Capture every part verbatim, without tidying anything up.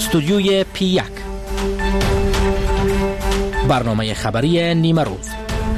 استودیوی پی یک، برنامه خبری نیمه روز.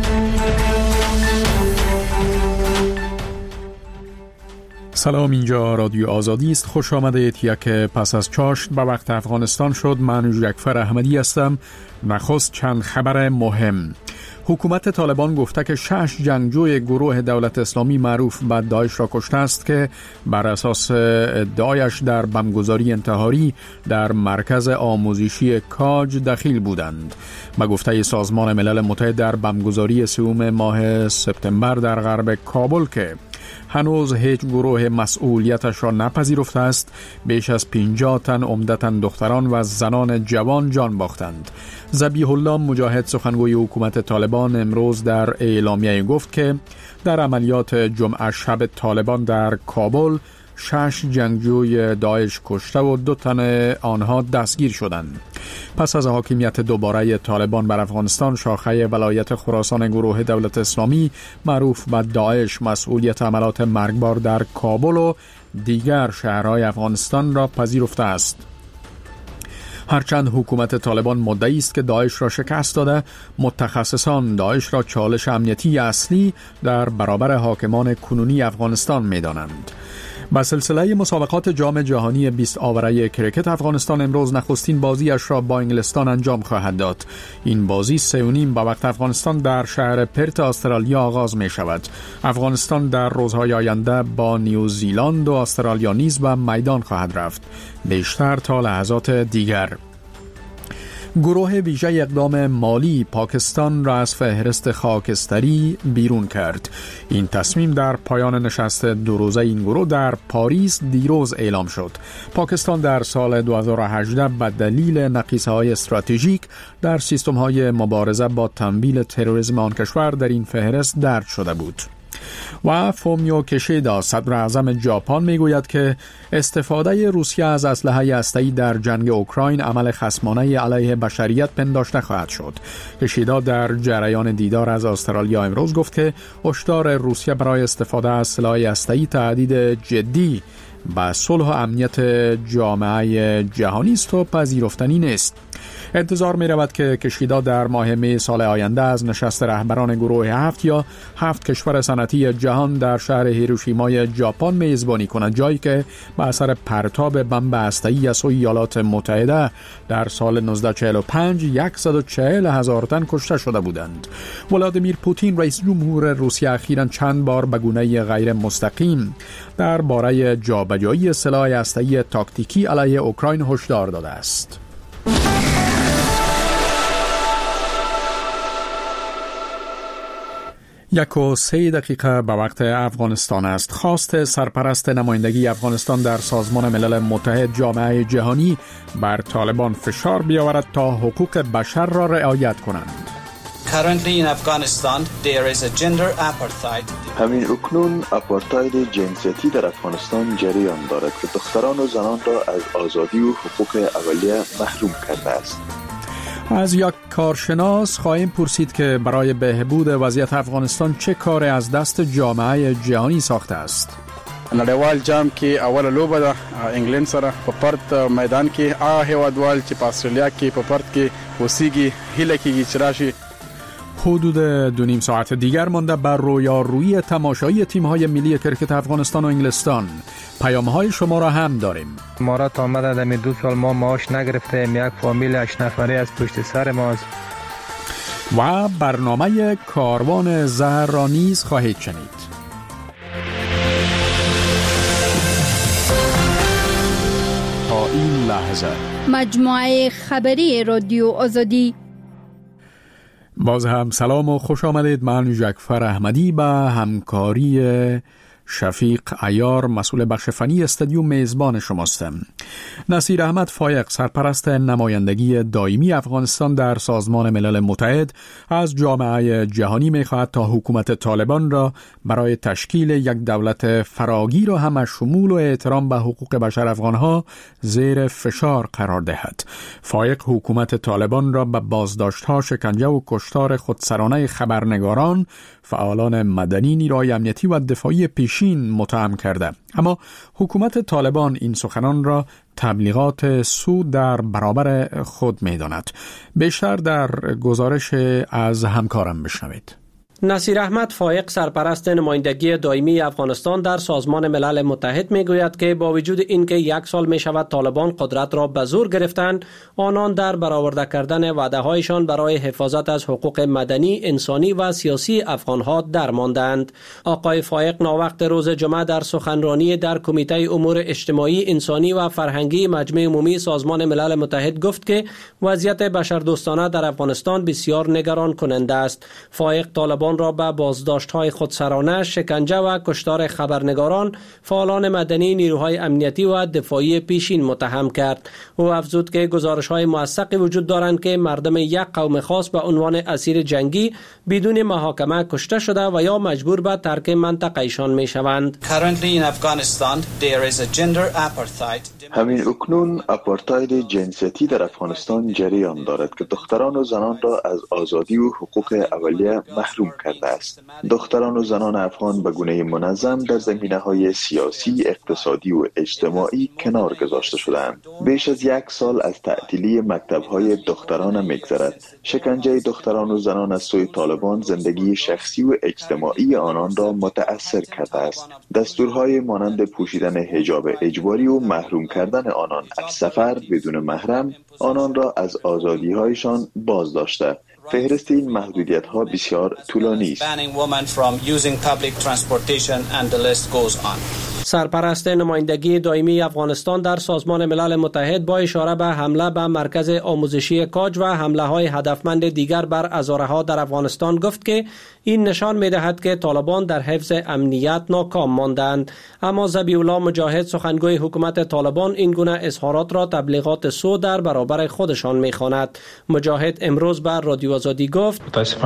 سلام، اینجا رادیو آزادی است. خوش آمدید. یک پس از چاشت به وقت افغانستان شد. من جعفر احمدی هستم. نخست چند خبر مهم. حکومت طالبان گفته که شش جنگجوی گروه دولت اسلامی معروف به داعش را کشته است که بر اساس ادعایش در بمبگذاری انتحاری در مرکز آموزشی کاج دخیل بودند. به گفته سازمان ملل متحد در بمبگذاری سوم ماه سپتامبر در غرب کابل که هنوز هیچ گروه مسئولیتش را نپذیرفته است، بیش از پنجاه تن عمدتاً دختران و زنان جوان جان باختند. ذبیح الله مجاهد سخنگوی حکومت طالبان امروز در اعلامیه گفت که در عملیات جمعه شب طالبان در کابل شش جنگجوی داعش کشته و دو تن آنها دستگیر شدند. پس از حاکمیت دوباره طالبان بر افغانستان، شاخه ولایت خراسان گروه دولت اسلامی معروف به داعش مسئولیت عملیات مرگبار در کابل و دیگر شهرهای افغانستان را پذیرفته است. هرچند حکومت طالبان مدعی است که داعش را شکست داده، متخصصان داعش را چالش امنیتی اصلی در برابر حاکمان کنونی افغانستان می دانند. با سلسله مسابقات جام جهانی بیست آوره کرکت، افغانستان امروز نخستین بازیش را با انگلستان انجام خواهد داد. این بازی سه و نیم با وقت افغانستان در شهر پرت استرالیا آغاز می شود. افغانستان در روزهای آینده با نیوزیلند و استرالیا نیز به میدان خواهد رفت. بیشتر تا لحظات دیگر. گروه ویژه اقدام مالی پاکستان را از فهرست خاکستری بیرون کرد. این تصمیم در پایان نشست دو روزه این گروه در پاریس دیروز اعلام شد. پاکستان در سال دو هزار و هجده به دلیل نقیصه‌های استراتژیک در سیستم‌های مبارزه با تمویل تروریسم آن کشور در این فهرست درج شده بود. و فومیو کشیدا صدر اعظم ژاپن میگوید که استفاده روسیه از اسلحه هسته‌ای در جنگ اوکراین عمل خصمانه علیه بشریت پنداشته خواهد شد. کشیدا در جریان دیدار از استرالیا امروز گفت که هشدار روسیه برای استفاده از سلاح هسته‌ای تهدید جدی به صلح و امنیت جامعه جهانی است و پذیرفتنی نیست. انتظار می رود که کشیدا در ماه می سال آینده از نشست رهبران گروه هفت یا هفت کشور صنعتی جهان در شهر هیروشیمای ژاپن میزبانی کند، جایی که به اثر پرتاب بمب هسته‌ای از سوی ایالات متحده در سال نوزده چهل و پنج صد و چهل هزار تن کشته شده بودند. ولادیمیر پوتین رئیس جمهور روسیه اخیراً چند بار به گونه غیر مستقیم درباره جابجایی سلاح هسته‌ای تاکتیکی علیه اوکراین هشدار داده است. یک و سه دقیقه به وقت افغانستان است. خواست سرپرست نمایندگی افغانستان در سازمان ملل متحد جامعه جهانی بر طالبان فشار بیاورد تا حقوق بشر را رعایت کنند. Currently in Afghanistan there is a gender apartheid. همین اکنون آپارتاید جنسیتی در افغانستان جریان دارد که دختران و زنان را از آزادی و حقوق اولیه محروم کرده است. از یک کارشناس خواهیم پرسید که برای بهبود وضعیت افغانستان چه کار از دست جامعه جهانی ساخته است. نړیوال جام کې اوله لوبه ده انګلند سره په پرت میدان کې هغه هیوادوال چې په استرالیا کې په پرت کې اوسېږي هیله کېږي چې راشي. حدود دو نیم ساعت دیگر مانده بر رویارویی تماشایی تیم‌های ملی کرکت افغانستان و انگلستان. پیام‌های شما را هم داریم. امارات آمده دمی دو سال ما معاش نگرفتیم، یک فامیل هشت نفره از پشت سر ماست. و برنامه کاروان زهر را نیز خواهید شنید. تا این لحظه مجموعه خبری رادیو آزادی. باز هم سلام و خوش آمدید. من جعفر احمدی به همکاری شفیق عیار مسئول بخش فنی استودیو میزبان شماستم. نصیر احمد فایق سرپرست نمایندگی دائمی افغانستان در سازمان ملل متحد از جامعه جهانی می‌خواهد تا حکومت طالبان را برای تشکیل یک دولت فراگیر و همشمول و احترام به حقوق بشر افغانها زیر فشار قرار دهد. فایق حکومت طالبان را به بازداشت‌ها، شکنجه و کشتار خودسرانه خبرنگاران، فعالان مدنی، نیروهای امنیتی و دفاعی پیشین متهم کرده. اما حکومت طالبان این سخنان را تبلیغات سود در برابر خود می داند. بیشتر در گزارش از همکارم بشنوید. نصیر احمد فایق سرپرست نمایندگی دائمی افغانستان در سازمان ملل متحد میگوید که با وجود اینکه یک سال می شود طالبان قدرت را به زور گرفتند، آنان در برآورده کردن وعده هایشان برای حفاظت از حقوق مدنی، انسانی و سیاسی افغانها درماندند. آقای فایق ناوقت روز جمعه در سخنرانی در کمیته امور اجتماعی، انسانی و فرهنگی مجمع عمومی سازمان ملل متحد گفت که وضعیت بشردوستانه در افغانستان بسیار نگران کننده است. فایق طالبان را به بازداشت‌های خودسرانه، شکنجه و کشتار خبرنگاران، فعالان مدنی، نیروهای امنیتی و دفاعی پیشین متهم کرد. او افزود که گزارش‌های موثقی وجود دارند که مردم یک قوم خاص به عنوان اسیر جنگی بدون محاکمه کشته شده و یا مجبور به ترک منطقه ایشان می‌شوند. همین اکنون آپارتاید جنسیتی در افغانستان جریان دارد که دختران و زنان را از آزادی و حقوق اولیه محروم کرده است. دختران و زنان افغان به گونه منظم در زمینه‌های سیاسی، اقتصادی و اجتماعی کنار گذاشته شدند. بیش از یک سال از تعطیلی مکتب‌های دختران می‌گذرد. شکنجه دختران و زنان از سوی طالبان زندگی شخصی و اجتماعی آنان را متأثر کرده است. دستورهای مانند پوشیدن حجاب اجباری و محروم کردن آنان از سفر بدون محرم آنان را از آزادی‌هایشان باز داشته. فهرست این محدودیت ها بسیار طولانی است. سرپرست نمایندگی دائمی افغانستان در سازمان ملل متحد با اشاره به حمله به مرکز آموزشی کاج و حمله های هدفمند دیگر بر ازاره ها در افغانستان گفت که این نشان می دهد که طالبان در حفظ امنیت ناکام ماندند. اما ذبیح الله مجاهد سخنگوی حکومت طالبان این گونه اظهارات را تبلیغات سو در برابر خودشان می خواند. مجاهد امروز بر رادیو آزادی گفت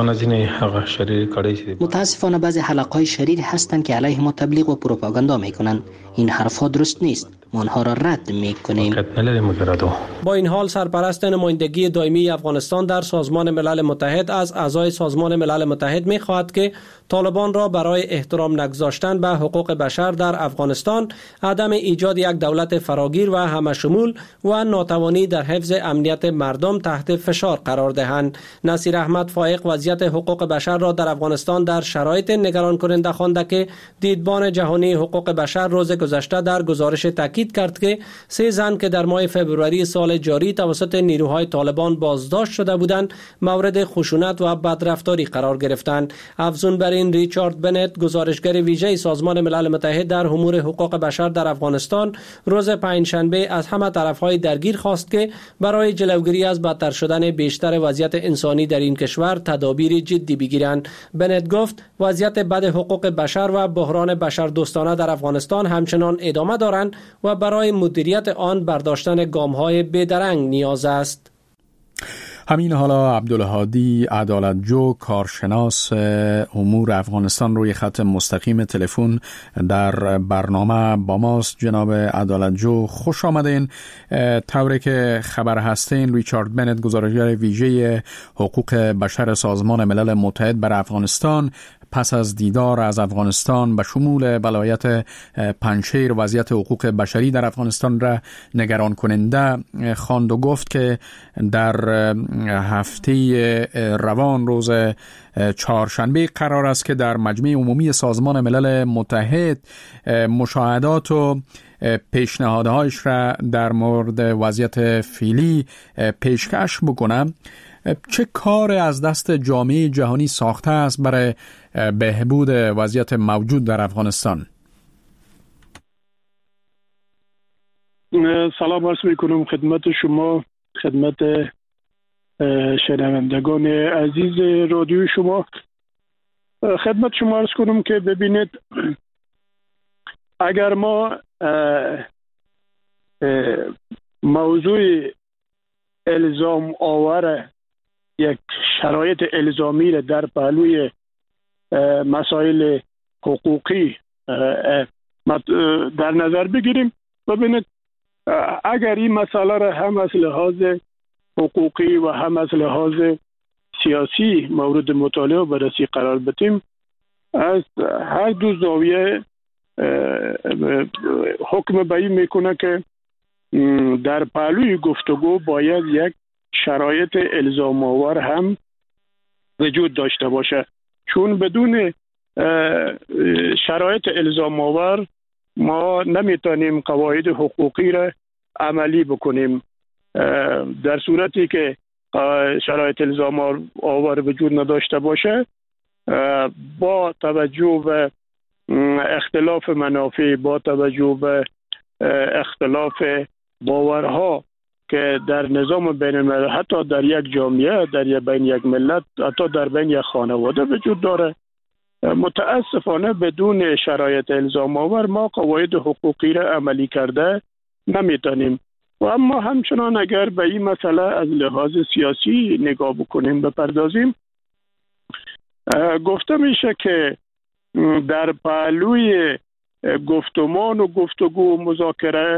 متاسفانه بعضی حلقه‌های شریر هستند که علیه ما تبلیغ و پروپاگاندا میکنند. این حرفا درست نیست. ما آنها را رد میکنیم. با این حال سرپرست نمایندگی دائمی افغانستان در سازمان ملل متحد از اعضای سازمان ملل متحد میخواهد که طالبان را برای احترام نگذاشتن به حقوق بشر در افغانستان، عدم ایجاد یک دولت فراگیر و همشمول و ناتوانی در حفظ امنیت مردم تحت فشار قرار دهند. نصیر احمد فایق وضعیت حقوق بشر را در افغانستان در شرایط نگران کننده خوانده که دیدبان جهانی حقوق بشر روز گذشته در گزارش تاکید کرد که سه زن که در ماه فوریه سال جاری توسط نیروهای طالبان بازداشت شده بودند مورد خشونت و بدرفتاری قرار گرفتند. افزون بر این ریچارد بنت گزارشگر ویژه سازمان ملل متحد در امور حقوق بشر در افغانستان روز پنجشنبه از همه طرفهای درگیر خواست که برای جلوگیری از بدتر شدن بیشتر وضعیت انسانی در این کشور تدابیر جدی بگیرند. بنت گفت وضعیت بد حقوق بشر و بحران بشردوستانه در افغانستان همچنان ادامه دارند و برای مدیریت آن برداشتن گام‌های بی‌درنگ نیاز است. همین حالا عبدالهادی عدالتجو کارشناس امور افغانستان روی خط مستقیم تلفن در برنامه با ماست. جناب عدالتجو خوش آمدین. طوری که خبر هستین ریچارد بنت گزارشگر ویژه حقوق بشر سازمان ملل متحد بر افغانستان پس از دیدار از افغانستان به شمول ولایت پنجشیر وضعیت حقوق بشری در افغانستان را نگران کننده خواند و گفت که در هفته روان روز چهارشنبه قرار است که در مجمع عمومی سازمان ملل متحد مشاهدات و پیشنهادهایش را در مورد وضعیت فعلی پیشکش بکنم. چه کار از دست جامعه جهانی ساخته است برای بهبود وضعیت موجود در افغانستان؟ سلام عرض میکنم خدمت شما، خدمت شنوندگان عزیز رادیو شما. خدمت شما عرض کنم که ببینید اگر ما موضوع الزام آور یک شرایط الزامی را در پهلوی مسائل حقوقی در نظر بگیریم، ببینید اگر این مسئله را هم از لحاظ حقوقی و هم از لحاظ سیاسی مورد مطالعه و بررسی قرار بدیم، از هر دو زاویه حکم به این میکنه که در پهلوی گفتگو باید یک شرایط الزام آور هم وجود داشته باشه، چون بدون شرایط الزام آور ما نمیتونیم قواعد حقوقی را عملی بکنیم. در صورتی که شرایط الزام آور وجود نداشته باشه، با توجه به اختلاف منافع، با توجه به اختلاف باورها که در نظام بین الملل، حتی در یک جامعه، در یک بین یک ملت، حتی در بین یک خانواده وجود داره، متاسفانه بدون شرایط الزام آور ما قواعد حقوقی را عملی کرده نمیتونیم. و اما همچنان اگر به این مسئله از لحاظ سیاسی نگاه بکنیم، بپردازیم، گفته میشه که در پهلوی گفتمان و گفتگو و مذاکره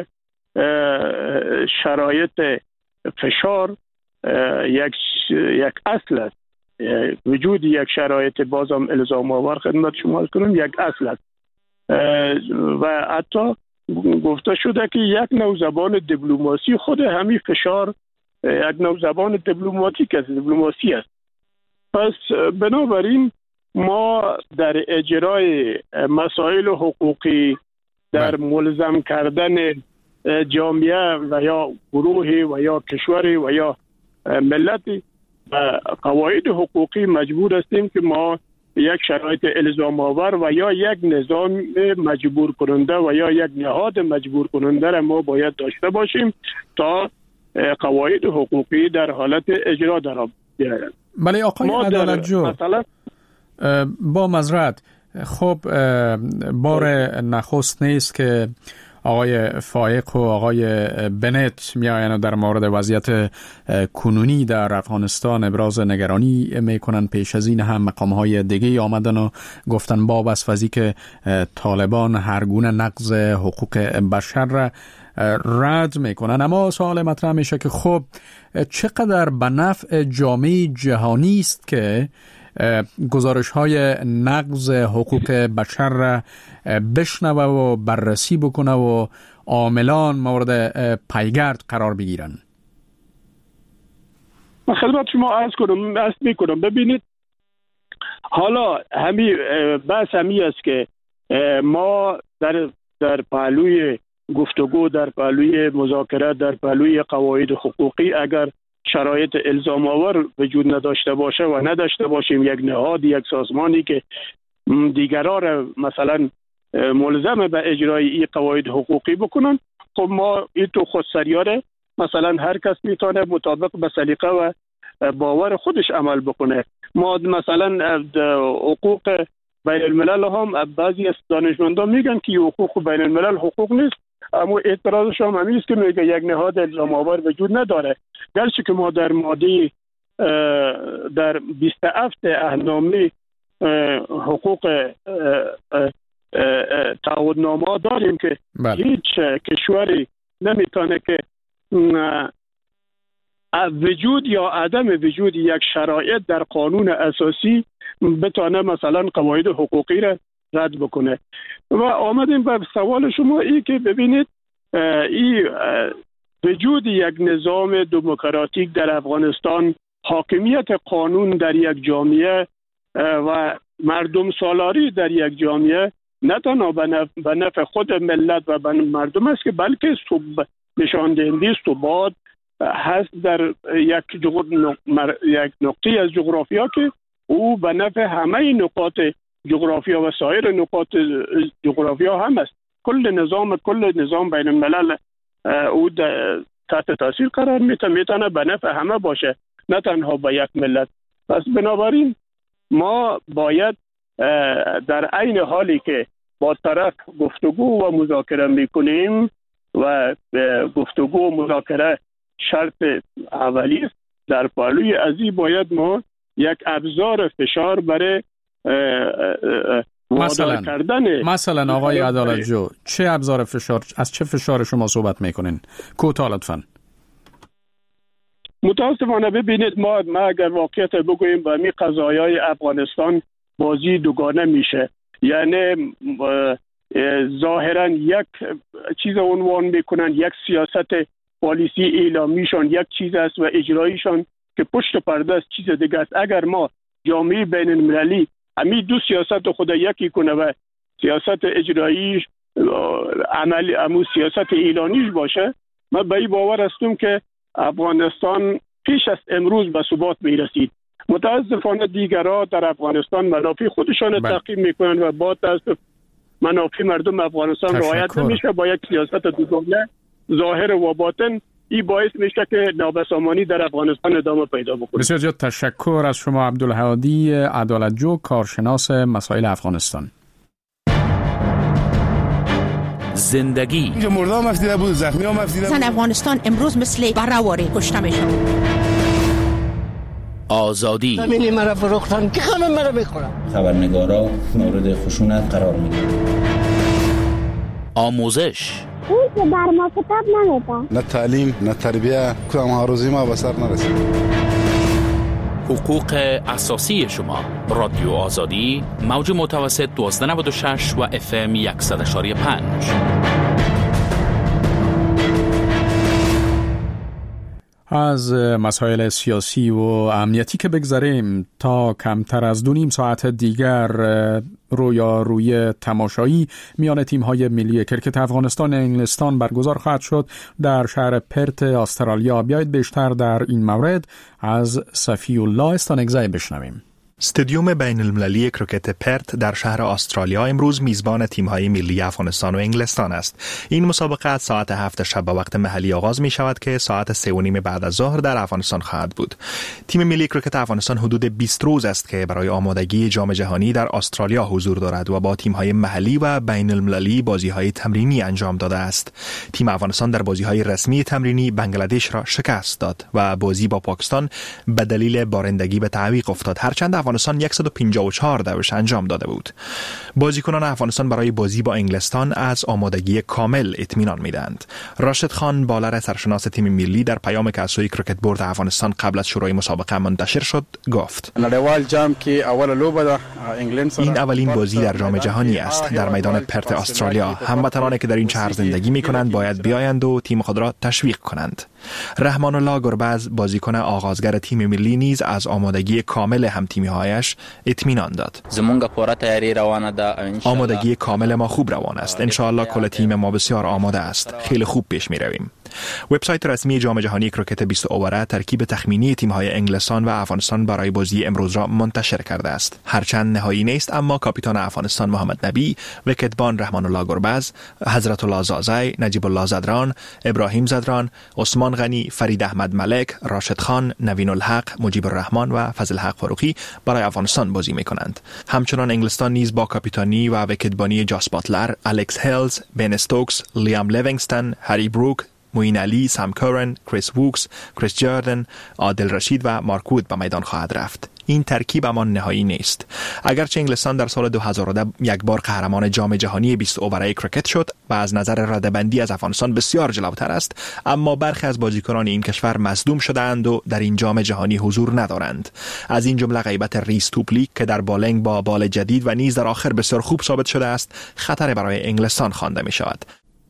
شرایط فشار یک یک اصل است. وجود یک شرایط بازم الزام آور خدمت شما کنم یک اصل است و حتی گفته شده که یک نوع زبان دیپلماسی خود همین فشار یک نوع زبان دیپلماتیک است، دیپلماسی است. پس بنابراین ما در اجرای مسائل حقوقی، در ملزم کردن جامعه و یا گروهی و یا کشوری و یا ملتی قواعد حقوقی مجبور هستیم که ما یک شرایط الزام آور و یا یک نظام مجبور کننده و یا یک نهاد مجبور کننده را ما باید داشته باشیم تا قواعد حقوقی در حالت اجرا در بیاید. بله آقای عدالتجو، با معذرت، خب بار نخست نیست که آقای فائق و آقای بنت میآیند و در مورد وضعیت کنونی در افغانستان ابراز نگرانی میکنن. پیش از این هم مقام‌های دیگه آمدن و گفتن باب است وزی که طالبان هر گونه نقض حقوق بشر را رد میکنن. اما سوال مطرح میشه که خب چقدر به نفع جامعه جهانی است که گزارش های نقض حقوق بشر را بشنوه و بررسی بکنه و عاملان مورد پیگرد قرار بگیرن؟ من خدمت شما عرض کنم عرض میکنم ببینید، حالا همی بحث همی است که ما در در پهلوی گفتگو، در پهلوی مذاکره، در پهلوی قواعد حقوقی اگر شرایط الزام آور وجود نداشته باشه و نداشته باشیم یک نهاد، یک سازمانی که دیگران را مثلا ملزم به اجرای این قواعد حقوقی بکنن، خب ما این تو خودسریاره مثلا هر کس میتونه مطابق به سلیقه و باور خودش عمل بکنه. ما مثلا حقوق بین الملل هم بعضی از دانشمندان میگن که حقوق بین الملل حقوق نیست، اما اعتراضش هم همی است که میگه یک نهاد الزام آور وجود نداره. گرچه که ما در ماده در بیست و هفت اهنامه حقوق تعهدنامه داریم که بله. هیچ کشوری نمیتونه که وجود یا عدم وجود یک شرایط در قانون اساسی بتونه مثلا قواعد حقوقی را رد بکنه. و آمدیم به سوال شما ای که ببینید این وجود یک نظام دموکراتیک در افغانستان، حاکمیت قانون در یک جامعه و مردم سالاری در یک جامعه نه تنها به نفع خود ملت و به مردم است که بلکه نشان دهنده ثبات هست در یک یک نقطه از جغرافیا که او به نفع همه نقاط جغرافیا و سایر نقاط جغرافیا هم است. کل نظام کل نظام بین الملل او تحت تاثیر قرار میتونه میتونه به نفع همه باشه، نه تنها به یک ملت. پس بنابراین ما باید در عین حالی که با طرف گفتگو و مذاکره میکنیم و گفتگو و مذاکره شرط اولی است، در پهلوی ازی باید ما یک ابزار فشار برای مثلا کردن مثلا آقای عدالتجو چه ابزار فشار، از چه فشار شما صحبت میکنین؟ کوتاه لطفاً. متاسفانه ببینید ما ما اگر واقعیت بگوییم با می قضایای افغانستان بازی دوگانه میشه. یعنی ظاهرا یک چیز عنوان میکنن، یک سیاست پالیسی اعلامیشان یک چیز است و اجرایشان که پشت پرده است چیز دیگه است. اگر ما جامعه بین المللی همین دو سیاست خود یکی کنه و سیاست اجراییش عملی امو سیاست اعلانیش باشه، من به این باور هستم که افغانستان پیش از امروز به ثبات میرسید. متاسفانه دیگرها در افغانستان منافع خودشان تعقیب میکنن و با تاسف منافع مردم افغانستان رعایت نمیشه. با یک سیاست دوگانه ظاهر و باطن این باعث میشه که نابسامانی در افغانستان ادامه پیدا بکنه. بسیار زیاد تشکر از شما عبدالهادی عدالتجو، کارشناس مسائل افغانستان. زندگی اینجا مردم مفتیده بود، زخمی ها مفتیده بود. زن افغانستان امروز مثل برآوری کشته میشه. آزادی زمینی مرا فروختن که خانم مرا میخورم. خبرنگارا مورد خشونت قرار میگیرن. آموزش اون که بر ما کتاب نمیده. نه تعلیم نه تربیه، کدام ها روزی ما به سر نرسید. حقوق اساسی شما. رادیو آزادی، موج متوسط دوازده نود و شش و اف ام صد و یک و پنج. از مسائل سیاسی و امنیتی که بگذاریم، تا کمتر از دو نیم ساعت دیگر رویارویی تماشایی میان تیم‌های ملی کرکت افغانستان و انگلستان برگزار خواهد شد در شهر پرت استرالیا. بیایید بیشتر در این مورد از صفی الله استانگزای بشنویم. استادیوم بین المللی کرکت پرت در شهر استرالیا امروز میزبان تیم‌های ملی افغانستان و انگلستان است. این مسابقه از ساعت هفت شب به وقت محلی آغاز می شود که ساعت سه و نیم بعد از ظهر در افغانستان خواهد بود. تیم ملی کرکت افغانستان حدود بیست روز است که برای آمادگی جام جهانی در استرالیا حضور دارد و با تیم‌های محلی و بین المللی بازی‌های تمرینی انجام داده است. تیم افغانستان در بازی‌های رسمی تمرینی بنگلادش را شکست داد و بازی با پاکستان به دلیل بارندگی به تعویق افتاد، هرچند افغانستان صد و پنجاه و چهار دوش انجام داده بود. بازیکنان افغانستان برای بازی با انگلستان از آمادگی کامل اطمینان می‌دهند. راشد خان، بالر سرشناس تیم ملی، در پیام که از سوی کرکت بورد افغانستان قبل از شروع مسابقه منتشر شد گفت: این اولین بازی در جام جهانی است در میدان پرت استرالیا. هموطنانی که در این شهر زندگی می‌کنند باید بیایند و تیم خود را تشویق کنند. رحمان الله گربز، بازیکن آغازگر تیم ملی، نیز از آمادگی کامل هم‌تیمی‌هایش اطمینان داد. آمادگی کامل ما خوب روان است. ان شاء الله کل تیم ما بسیار آماده است. خیلی خوب پیش می‌رویم. وبسایت رسمی جام جهانی کرکت بیست اووره ترکیب تخمینی تیم‌های انگلستان و افغانستان برای بازی امروز را منتشر کرده است. هرچند نهایی نیست، اما کاپیتان افغانستان محمد نبی، وکتبان رحمان الله گربز، حضرت الله زازای، نجیب الله زدران، ابراهیم زدران، عثمان غنی، فرید احمد ملک، راشد خان، نوین الحق، مجیب الرحمن و فضل حق فاروقی برای افغانستان بازی می‌کنند. همچنان انگلستان نیز با کاپیتانی و وکتبانی جاس باتلر، الکس هیلز، بن استوکس، لیام لیوینگستون، هری بروک، موین علی، سام کورن، کریس ووکس، کریس جاردن، عادل رشید و مارک وود به میدان خواهد رفت. این ترکیب اما نهایی نیست. اگرچه انگلستان در سال دو هزار و ده یک بار قهرمان جام جهانی بیست اووره کرکت شد و از نظر رده‌بندی از افغانستان بسیار جلوتر است، اما برخی از بازیکنان این کشور مصدوم شده‌اند و در این جام جهانی حضور ندارند. از این جمله غیبت ریس توپلیک که در بالنگ با بال جدید و نیز در آخر بسیار خوب ثابت شده است، خطر برای انگلستان خوانده می شود.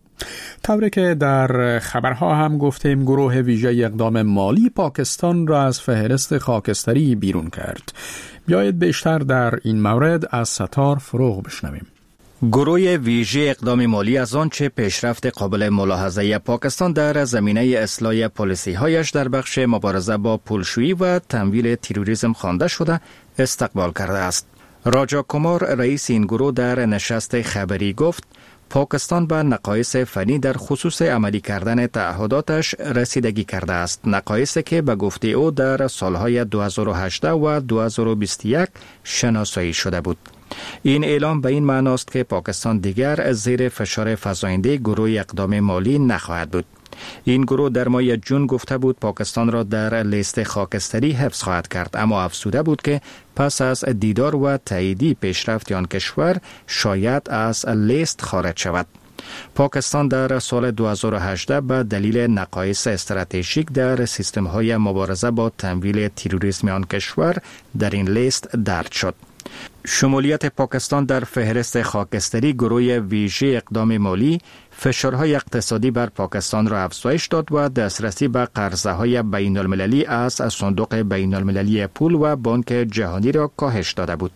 طوری که در خبرها هم گفتیم، گروه ویژه اقدام مالی پاکستان را از فهرست خاکستری بیرون کرد. بیایید بیشتر در این مورد از ستار فروغ بشنویم. گروه ویژه اقدام مالی از آنچه پیشرفت قابل ملاحظه پاکستان در زمینه اصلاح پالیسی‌هایش در بخش مبارزه با پولشویی و تمویل تروریسم خوانده شده استقبال کرده است. راجا کمار، رئیس این گروه، در نشست خبری گفت پاکستان به نقایص فنی در خصوص عملی کردن تعهداتش رسیدگی کرده است، نقایصی که به گفته او در سالهای دو هزار و هجده و دو هزار و بیست و یک شناسایی شده بود. این اعلام به این معنی است که پاکستان دیگر زیر فشار فزاینده گروه اقدام مالی نخواهد بود. این گروه در ماه جون گفته بود پاکستان را در لیست خاکستری حفظ خواهد کرد، اما افزوده بود که پس از دیدار و تاییدی پیشرفت آن کشور شاید از لیست خارج شود. پاکستان در سال دو هزار و هجده به دلیل نقایص استراتژیک در سیستم‌های مبارزه با تمویل تروریسم آن کشور در این لیست درج شد. شمولیت پاکستان در فهرست خاکستری گروه ویژه اقدام مالی فشارهای اقتصادی بر پاکستان را افزایش داد و دسترسی به قرضه‌های بین المللی از صندوق بین المللی پول و بانک جهانی را کاهش داده بود.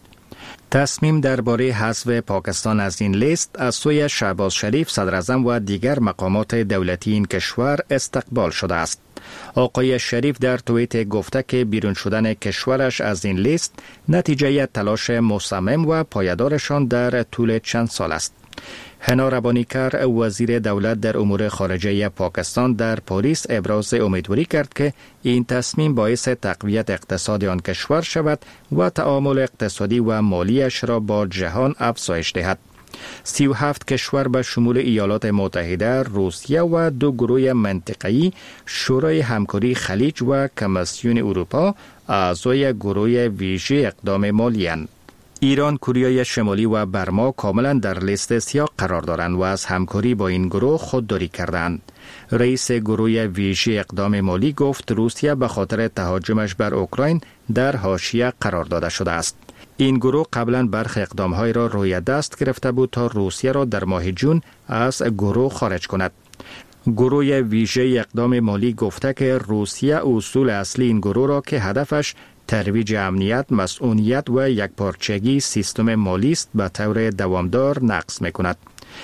تصمیم درباره حذف پاکستان از این لیست از سوی شهباز شریف صدر اعظم و دیگر مقامات دولتی این کشور استقبال شده است. آقای شریف در توییت گفته که بیرون شدن کشورش از این لیست نتیجه تلاش مصمم و پایدارشان در طول چند سال است. حنا ربانیکر وزیر دولت در امور خارجه پاکستان در پاریس ابراز امیدواری کرد که این تصمیم باعث تقویت اقتصاد آن کشور شود و تعامل اقتصادی و مالیش را با جهان افزایش دهد. سی و هفت کشور به شمول ایالات متحده، روسیه و دو گروه منطقه‌ای شورای همکاری خلیج و کمیسیون اروپا اعضای گروه ویژه اقدام مالی اند. ایران، کره شمالی و برما کاملا در لیست سیاه قرار دارند و از همکاری با این گروه خودداری کردند. رئیس گروه ویژه اقدام مالی گفت روسیه به خاطر تهاجمش بر اوکراین در حاشیه قرار داده شده است. این گروه قبلا برخی اقدامهای را روی دست گرفته بود تا روسیه را در ماه جون از گروه خارج کند. گروه ویژه اقدام مالی گفته که روسیه اصول اصلی این گروه را که هدفش ترویج امنیت، مسئولیت و یکپارچگی سیستم مالی است به طور دوامدار نقض می‌کند.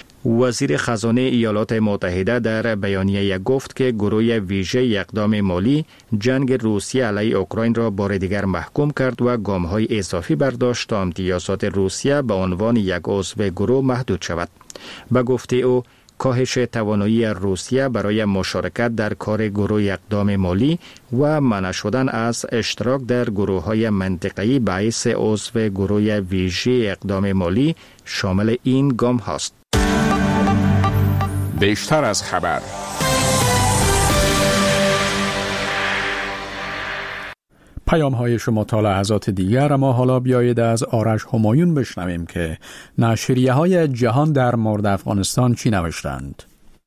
وزیر خزانه ایالات متحده در بیانیه گفت که گروه ویژه اقدام مالی جنگ روسیه علیه اوکراین را بار دیگر محکوم کرد و گام‌های اضافی برداشت تا امتیازات روسیه به عنوان یک عضو گروه محدود شود. به گفته او کاهش توانایی روسیه برای مشارکت در کار گروه اقدام مالی و منع شدن از اشتراک در گروه‌های منطقه‌ای باعث عضو گروه ویژه اقدام مالی شامل این گام هاست. بیشتر از خبر. پیام های شما تا لحظات دیگر، اما حالا بیایید از آرش همایون بشنویم که نشریه های جهان در مورد افغانستان چی نوشتند.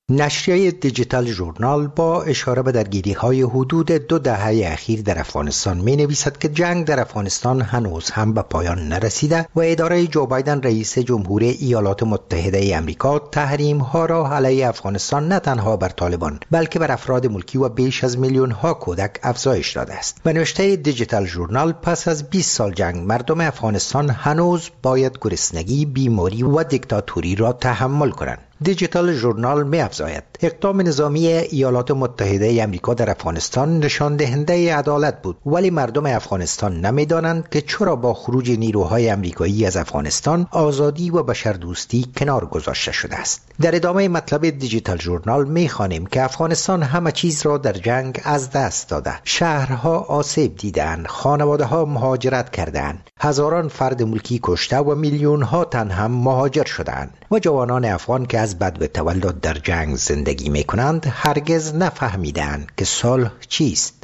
نشریه دیجیتال ژورنال با اشاره به درگیری‌های حدود دو دهه اخیر در افغانستان می‌نویسد که جنگ در افغانستان هنوز هم به پایان نرسیده و اداره جو بایدن رئیس جمهور ایالات متحده آمریکا تحریم‌ها را علیه افغانستان نه تنها بر طالبان بلکه بر افراد ملکی و بیش از میلیون‌ها کودک افزایش داده است. به نوشته دیجیتال ژورنال پس از بیست سال جنگ مردم افغانستان هنوز باید گرسنگی، بیماری و دیکتاتوری را تحمل کنند. دیجیتال ژورنال می افزاید اقدام نظامی ایالات متحده آمریکا در افغانستان نشان دهنده عدالت بود، ولی مردم افغانستان نمیدانند که چرا با خروج نیروهای آمریکایی از افغانستان آزادی و بشردوستی کنار گذاشته شده است. در ادامه مطلب دیجیتال ژورنال می خوانیم که افغانستان همه چیز را در جنگ از دست داده، شهرها آسیب دیدند، خانواده‌ها مهاجرت کردند، هزاران فرد ملکی کشته و میلیون ها تن هم مهاجر شدند و جوانان افغان که از بدو تولد در جنگ زندگی می کنند هرگز نفهمیدند که صلح چیست.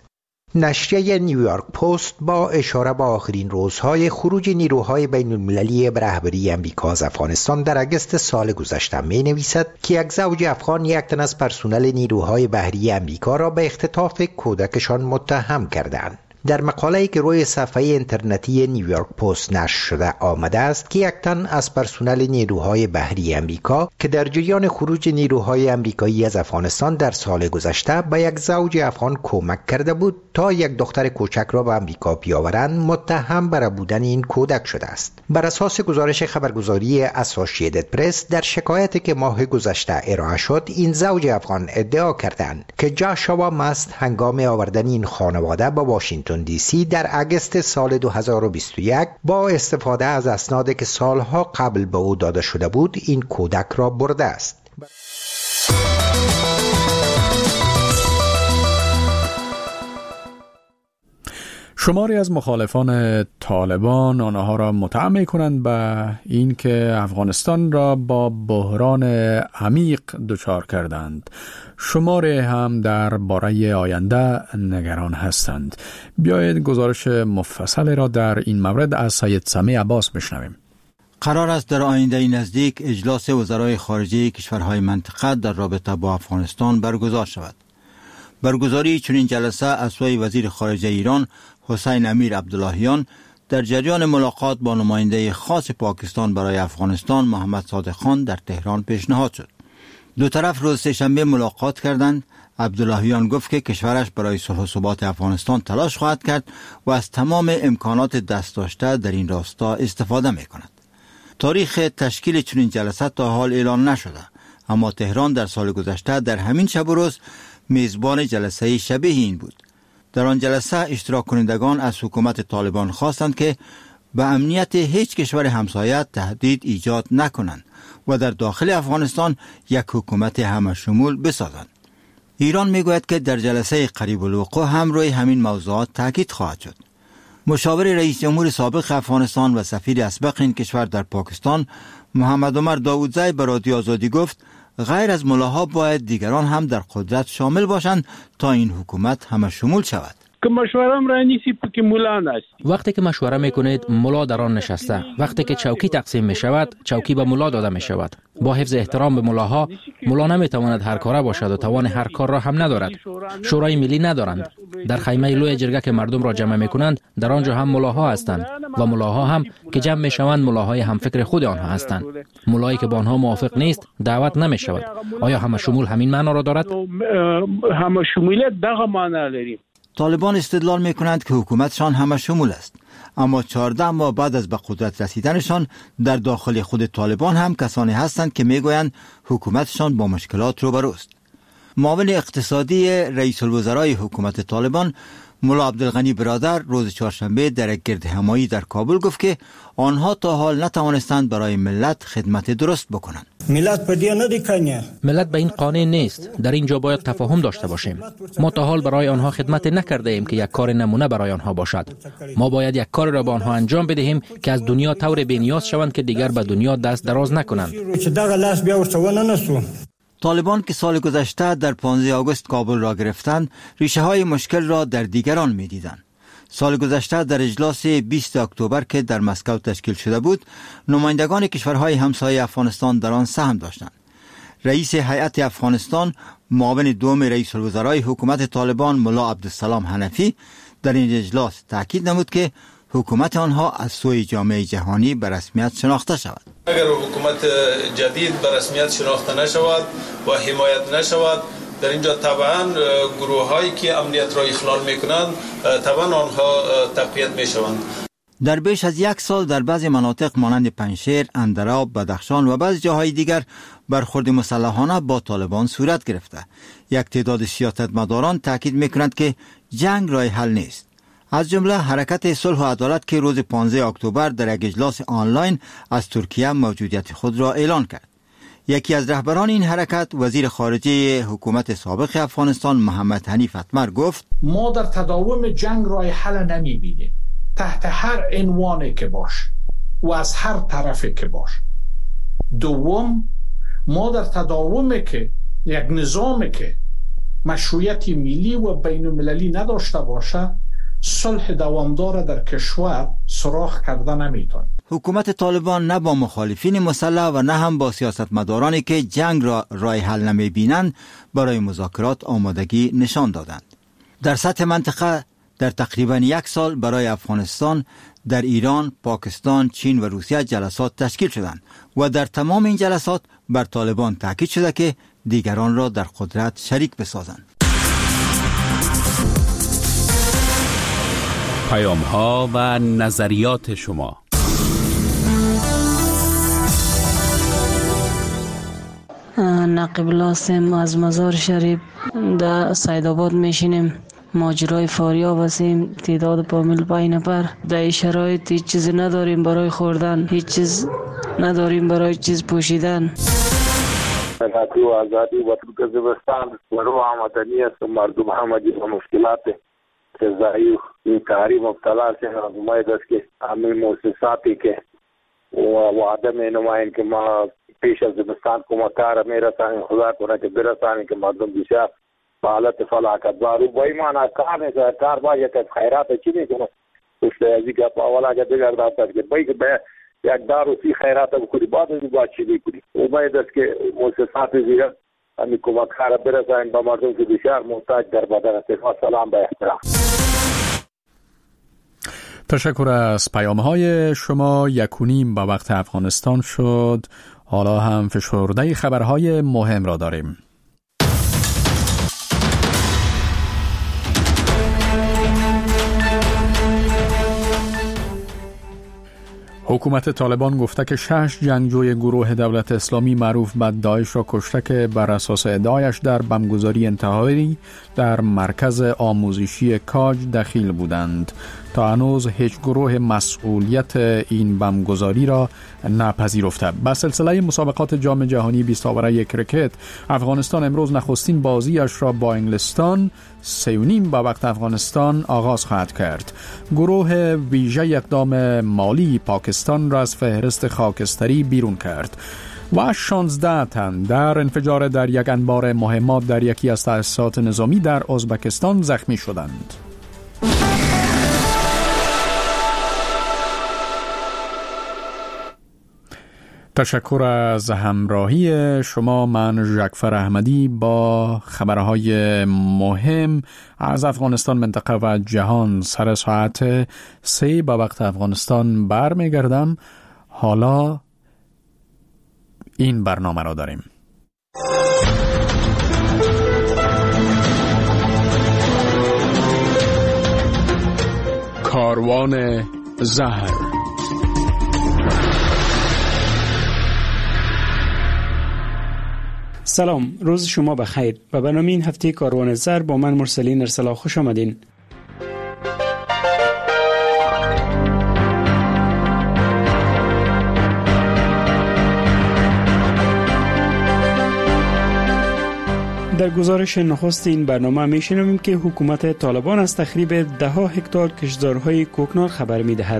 نشریه نیویورک پست با اشاره به آخرین روزهای خروج نیروهای بین المللی به رهبری آمریکا از افغانستان در اگست سال گذشته می نویسد که یک زوج افغان یک تن از پرسنل نیروهای بحری آمریکا را به اختطاف کودکشان متهم کردند. در مقاله‌ای که روی صفحه اینترنتی نیویورک پست نشر شده آمده است که یک تن از پرسنل نیروهای بحری آمریکا که در جریان خروج نیروهای آمریکایی از افغانستان در سال گذشته به یک زوج افغان کمک کرده بود تا یک دختر کوچک را به آمریکا بیاورند، متهم بر بودن این کودک شده است. بر اساس گزارش خبرگزاری اسوسییتد پرس در شکایتی که ماه گذشته ارائه شد، این زوج افغان ادعا کردند که جاشوا مست هنگام آوردن این خانواده به واشنگتن دی سی در اگست سال دو هزار و بیست و یک با استفاده از اسنادی که سالها قبل به او داده شده بود این کودک را برده است. شماری از مخالفان طالبان آنها را متهم می‌کنند به این که افغانستان را با بحران عمیق دچار کردند. شماری هم در باره آینده نگران هستند. بیایید گزارش مفصل را در این مورد از سید سمی عباس بشنویم. قرار است در آینده نزدیک اجلاس وزرای خارجه کشورهای منطقه در رابطه با افغانستان برگزار شود. برگزاری چنین جلسه از سوی وزیر خارجه ایران حسین امیر عبداللهیان در جریان ملاقات با نماینده خاص پاکستان برای افغانستان محمد صادق خان در تهران پیشنهاد شد. دو طرف روز سه‌شنبه ملاقات کردند. عبداللهیان گفت که کشورش برای صلح و ثبات افغانستان تلاش خواهد کرد و از تمام امکانات دست داشته در این راستا استفاده می کند. تاریخ تشکیل چنین جلسه تا حال اعلان نشده، اما تهران در سال گذشته در همین شب و روز میزبان جلسه شبیه این بود. در آن جلسه اشتراک کنندگان از حکومت طالبان خواستند که به امنیت هیچ کشور همسایه تهدید ایجاد نکنند و در داخل افغانستان یک حکومت همه شمول بسازند. ایران میگوید که در جلسه قریب الوقوع هم روی همین موضوعات تاکید خواهد شد. مشاور رئیس جمهور سابق افغانستان و سفیر اسبق این کشور در پاکستان محمد عمر داودزی به رادیو آزادی گفت غیر از ملاها باید دیگران هم در قدرت شامل باشند تا این حکومت همه شمول شود. که مشورم را نیسی که ملا نست. وقتی که مشوره میکنید ملا در آن نشسته. وقتی که چوکی تقسیم می شود چوکی به ملا داده می شود. با حفظ احترام به ملاها، ملا نمیتواند هر کاره باشد و توان هر کار را هم ندارد. شورای ملی ندارند. در خیمه لوی جرگه که مردم را جمع میکنند در آنجا هم ملاها هستند و ملاها هم که جمع میشوند ملاهای همفکر خود آنها هستند. ملایی که با آنها موافق نیست دعوت نمی شود. آیا همه شمول همین معنا را دارد؟ همه شمولیت دغه معنا لري. طالبان استدلال می کنند که حکومتشان همه شمول است، اما چهارده ماه بعد از به قدرت رسیدنشان در داخل خود طالبان هم کسانی هستند که می گویند حکومتشان با مشکلات روبروست. معاون اقتصادی رئیس الوزرای حکومت طالبان ملا عبدالغنی برادر روز چهارشنبه در یک گرد همایی در کابل گفت که آنها تا حال نتوانستند برای ملت خدمت درست بکنند. ملت پدیه ندیکنه. ملت به این قانع نیست. در اینجا باید تفاهم داشته باشیم. ما تا حال برای آنها خدمت نکرده ایم که یک کار نمونه برای آنها باشد. ما باید یک کار را با آنها انجام بدهیم که از دنیا طور بی‌نیاز شوند که دیگر به دنیا دست دراز نکنند. طالبان که سال گذشته در پانزده آگوست کابل را گرفتند، ریشه های مشکل را در دیگران می دیدند. سال گذشته در اجلاس بیست اکتبر که در مسکو تشکیل شده بود، نمایندگان کشورهای همسایه افغانستان در آن سهم داشتند. رئیس هیئت افغانستان، معاون دوم رئیس الوزرای حکومت طالبان ملا عبدالسلام حنفی در این اجلاس تاکید نمود که حکومت آنها از سوی جامعه جهانی به رسمیت شناخته شود. اگر حکومت جدید به رسمیت شناخته نشود و حمایت نشود، در اینجا طبعا گروه هایی که امنیت را اخلال میکنند طبعا آنها تقویت میشوند. در بیش از یک سال در بعضی مناطق مانند پنجشیر، اندراب، بدخشان و بعضی جاهای دیگر برخورد مسلحانه با طالبان صورت گرفته. یک تعداد سیاستمداران تاکید میکنند که جنگ راه حل نیست. از جمله حرکت صلح و عدالت که روز پانزده اکتبر در یک اجلاس آنلاین از ترکیه موجودیت خود را اعلان کرد. یکی از رهبران این حرکت، وزیر خارجه حکومت سابق افغانستان محمد حنیف اتمر گفت: ما در تداوم جنگ راه حل نمی‌بینیم، تحت هر عنوانی که باش و از هر طرفی که باش. دوم، ما در تداوم که یک نظامی که مشروعیت ملی و بین المللی نداشته باشه، صلح دوامدار در کشور سراغ کرده نمیتونه. حکومت طالبان نه با مخالفین مسلح و نه هم با سیاستمدارانی که جنگ را راه حل نمیبینند برای مذاکرات آمادگی نشان دادند. در سطح منطقه در تقریبا یک سال برای افغانستان در ایران، پاکستان، چین و روسیه جلسات تشکیل شدند و در تمام این جلسات بر طالبان تاکید شده که دیگران را در قدرت شریک بسازند. پیام ها و نظریات شما. نقیب لاسم از مزار شریف در سیدآباد میشینیم. ماجرای فاریاب هستیم، تعداد پامیل پنج نفر. در این شرایط هیچ چیزی نداریم برای خوردن، هیچ چیز نداریم برای چیز پوشیدن. رادیو آزادی و ترکمنستان و رو آمدنی است مردم همگی با مشکلات ضعیف این کاری مبتلا سے امید است که همین مؤسساتی که و عدم نمایند که ما پیش از زمستان کمکار میرسانیم، خدا کنه که برسانیم که مردم بسیار به حالت فلاکت دارو با ایمان کار نیست. کار باید که خیرات چی میکنه پشت ازی که اولا که دیگر دارد که باید به یک دارو سی خیرات بکنی بعد از باید چی بکنی. امید است که مؤسسات زیرا همین کمکار برسانیم با مردم که بسیار محتاج در بدن است. سلام با احترام. تشکر از پیام‌های شما. یک و نیم با وقت افغانستان شد. حالا هم فشرده خبرهای مهم را داریم. حکومت طالبان گفته که شش جنگجوی گروه دولت اسلامی معروف به داعش را کشته که بر اساس ادعایش در بمبگذاری انتحاری در مرکز آموزشی کاج دخیل بودند. تا هنوز هیچ گروه مسئولیت این بمبگذاری را نپذیرفته. به سلسله مسابقات جام جهانی بیست آوره کرکت، افغانستان امروز نخستین بازیش را با انگلستان سه و نیم با وقت افغانستان آغاز خواهد کرد. گروه ویژه اقدام مالی پاکستان را از فهرست خاکستری بیرون کرد و شانزده تن در انفجار در یک انبار مهمات در یکی از تأسیسات نظامی در ازبکستان زخمی شدند. تشکر از همراهی شما. من ژکفر احمدی با خبرهای مهم از افغانستان، منطقه و جهان سر ساعت سه با وقت افغانستان برمیگردم. حالا این برنامه را داریم. کاروان زهر. سلام، روز شما بخیر. به برنامه این هفته کاروان زهر با من مرسلین ارسلا خوش آمدین. در گزارش نخست این برنامه می‌شنویم که حکومت طالبان از تخریب ده ها هکتار کشتزارهای کوکنار خبر می‌دهد.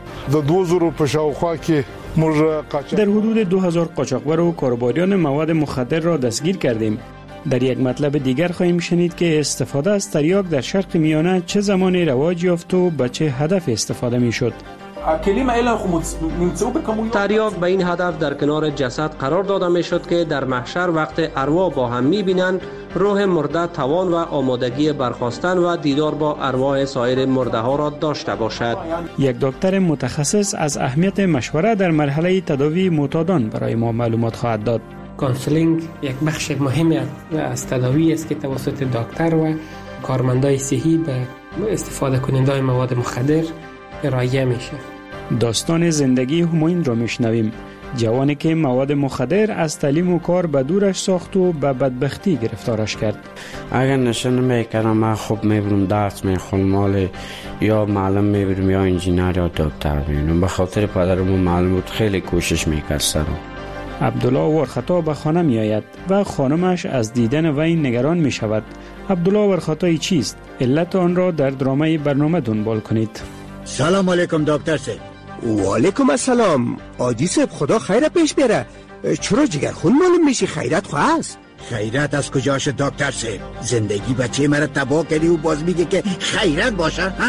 در حدود دو هزار قاچاقبر و کارباریان مواد مخدر را دستگیر کردیم. در یک مطلب دیگر خواهیم شنید که استفاده از تریاک در شرق میانه چه زمانی رواج یافت و به چه هدف استفاده می‌شد. تریاک به این هدف در کنار جسد قرار داده می شد که در محشر وقت ارواح با هم می بینند، روح مرده توان و آمادگی برخاستن و دیدار با ارواح سایر مرده ها را داشته باشد. یک دکتر متخصص از اهمیت مشوره در مرحله تداوی معتادان برای ما معلومات خواهد داد. کانسلینگ یک بخش مهمی از تداوی است که توسط دکتر و کارمندای صحی به استفاده کننده مواد مخدر ارائه میشه. داستان زندگی همایون را میشنویم. جوانی که مواد مخدر از تعلیم و کار به دورش ساخت و به بدبختی گرفتارش کرد. اگر نشه نمیکردم من خوب میبرم درس میخونم، مال یا معلم میبرم یا انجینر یا دکتر میبرم. به خاطر پدرم معلم بود خیلی کوشش میکرد سرم. عبدالله ورخطا به خانه می آید و خانمش از دیدن وی نگران می شود. عبدالله ورخطایی چیست؟ علت آن را در درامه برنامه دنبال کنید. سلام علیکم دکتر صاحب. و علیکم السلام. آجی صاحب خدا خیر پیش بیاره. چرا جگرخون معلوم میشی؟ خیرت خواست؟ خیرت از کجاش دکتر صاحب؟ زندگی بچه مرا تباه کردی و باز میگه که خیرت باشه ها؟